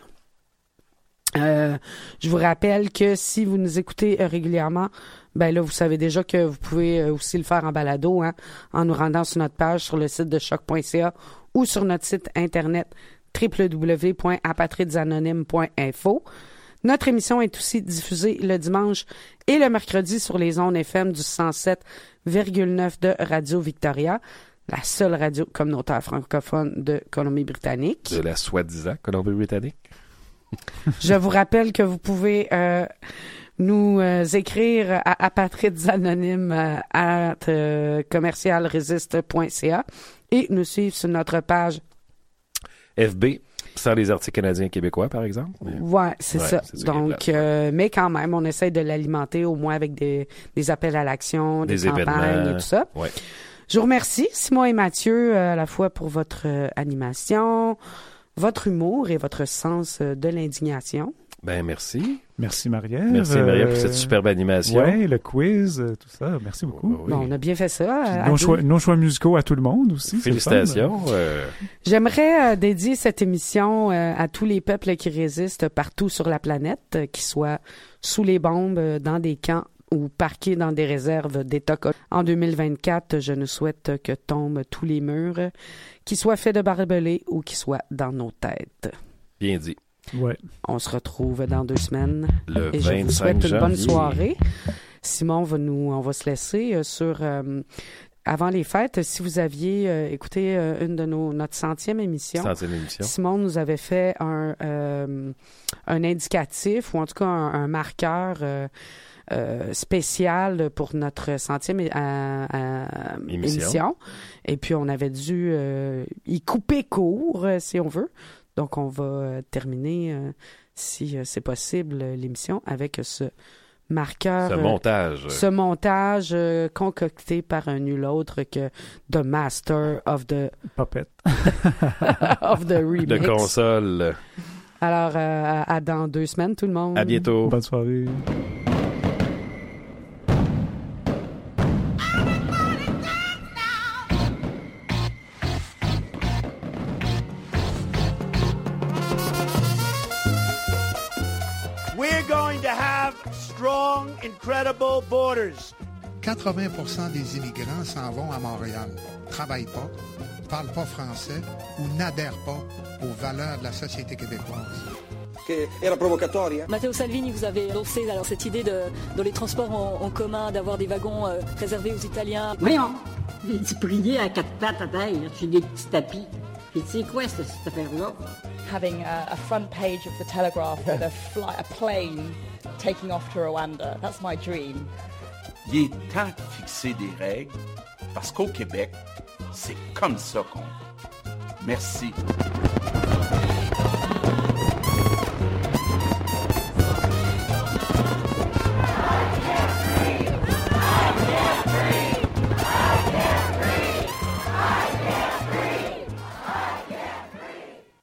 Euh, je vous rappelle que si vous nous écoutez euh, régulièrement, ben là, vous savez déjà que vous pouvez euh, aussi le faire en balado, hein, en nous rendant sur notre page sur le site de choc point c a ou sur notre site internet w w w point apatridesanonymes point info. Notre émission est aussi diffusée le dimanche et le mercredi sur les ondes F M du cent sept virgule neuf de Radio Victoria, la seule radio communautaire francophone de Colombie-Britannique. De la soi-disant Colombie-Britannique. Je vous rappelle que vous pouvez euh, nous euh, écrire à apatridesanonymes euh, à euh, commercial resist point c a et nous suivre sur notre page. F B, sans les articles canadiens et québécois, par exemple. Mais- Ouais, c'est Ouais, ça. c'est ça qui est Donc, plate, ouais. euh, mais quand même, on essaie de l'alimenter au moins avec des, des appels à l'action, des, Des campagnes événements. et tout ça. Ouais. Je vous remercie, Simon et Mathieu, euh, à la fois pour votre euh, animation, votre humour et votre sens euh, de l'indignation. Ben, merci. Merci Marie-Ève. Merci, Maria, pour Euh, cette superbe animation. Ouais, le quiz, euh, tout ça. Merci beaucoup. Oui. Bon, on a bien fait ça. Puis à- à nos, deux. choix, nos choix musicaux à tout le monde aussi. c'est le fun. Félicitations. euh, J'aimerais euh, dédier cette émission euh, à tous les peuples qui résistent partout sur la planète, euh, qu'ils soient sous les bombes, euh, dans des camps ou parqués dans des réserves d'État. En deux mille vingt-quatre, je nous souhaite que tombent tous les murs, euh, qu'ils soient faits de barbelés ou qu'ils soient dans nos têtes. bien dit. Ouais. On se retrouve dans deux semaines Le et je vous vingt-cinq souhaite une bonne janvier. soirée. Simon va nous, on va se laisser euh, sur euh, avant les fêtes. Si vous aviez euh, écouté euh, une de nos notre centième émission, Centième émission. Simon nous avait fait un euh, un indicatif ou en tout cas un, un marqueur euh, euh, spécial pour notre centième é- à- à- Émission. émission. Et puis on avait dû euh, y couper court euh, si on veut. Donc on va euh, terminer euh, si euh, c'est possible euh, l'émission avec ce marqueur, Ce euh, montage. ce montage euh, concocté par un nul autre que The Master of the Puppet. of the remix. De console. Alors, euh, à, à dans deux semaines, tout le monde. À bientôt. Bonne soirée. We're going to have strong, incredible borders. quatre-vingts pour cent des immigrants s'en vont à Montréal, travaillent pas, parlent pas français ou n'adhèrent pas aux valeurs de la société québécoise. che era provocatoria. Matteo Salvini, vous avez lancé alors cette idée de, dans les transports en, en commun d'avoir des wagons euh, réservés aux Italiens. Voyons, j'ai dit prier à quatre pattes à terre, sur des petits tapis. Puis tu sais quoi, cette, cette affaire-là? Having a, a front page of the Telegraph with a, fly, a plane taking off to Rwanda. That's my dream. Il est temps de fixer des règles, parce qu'au Québec, c'est comme ça qu'on... Merci.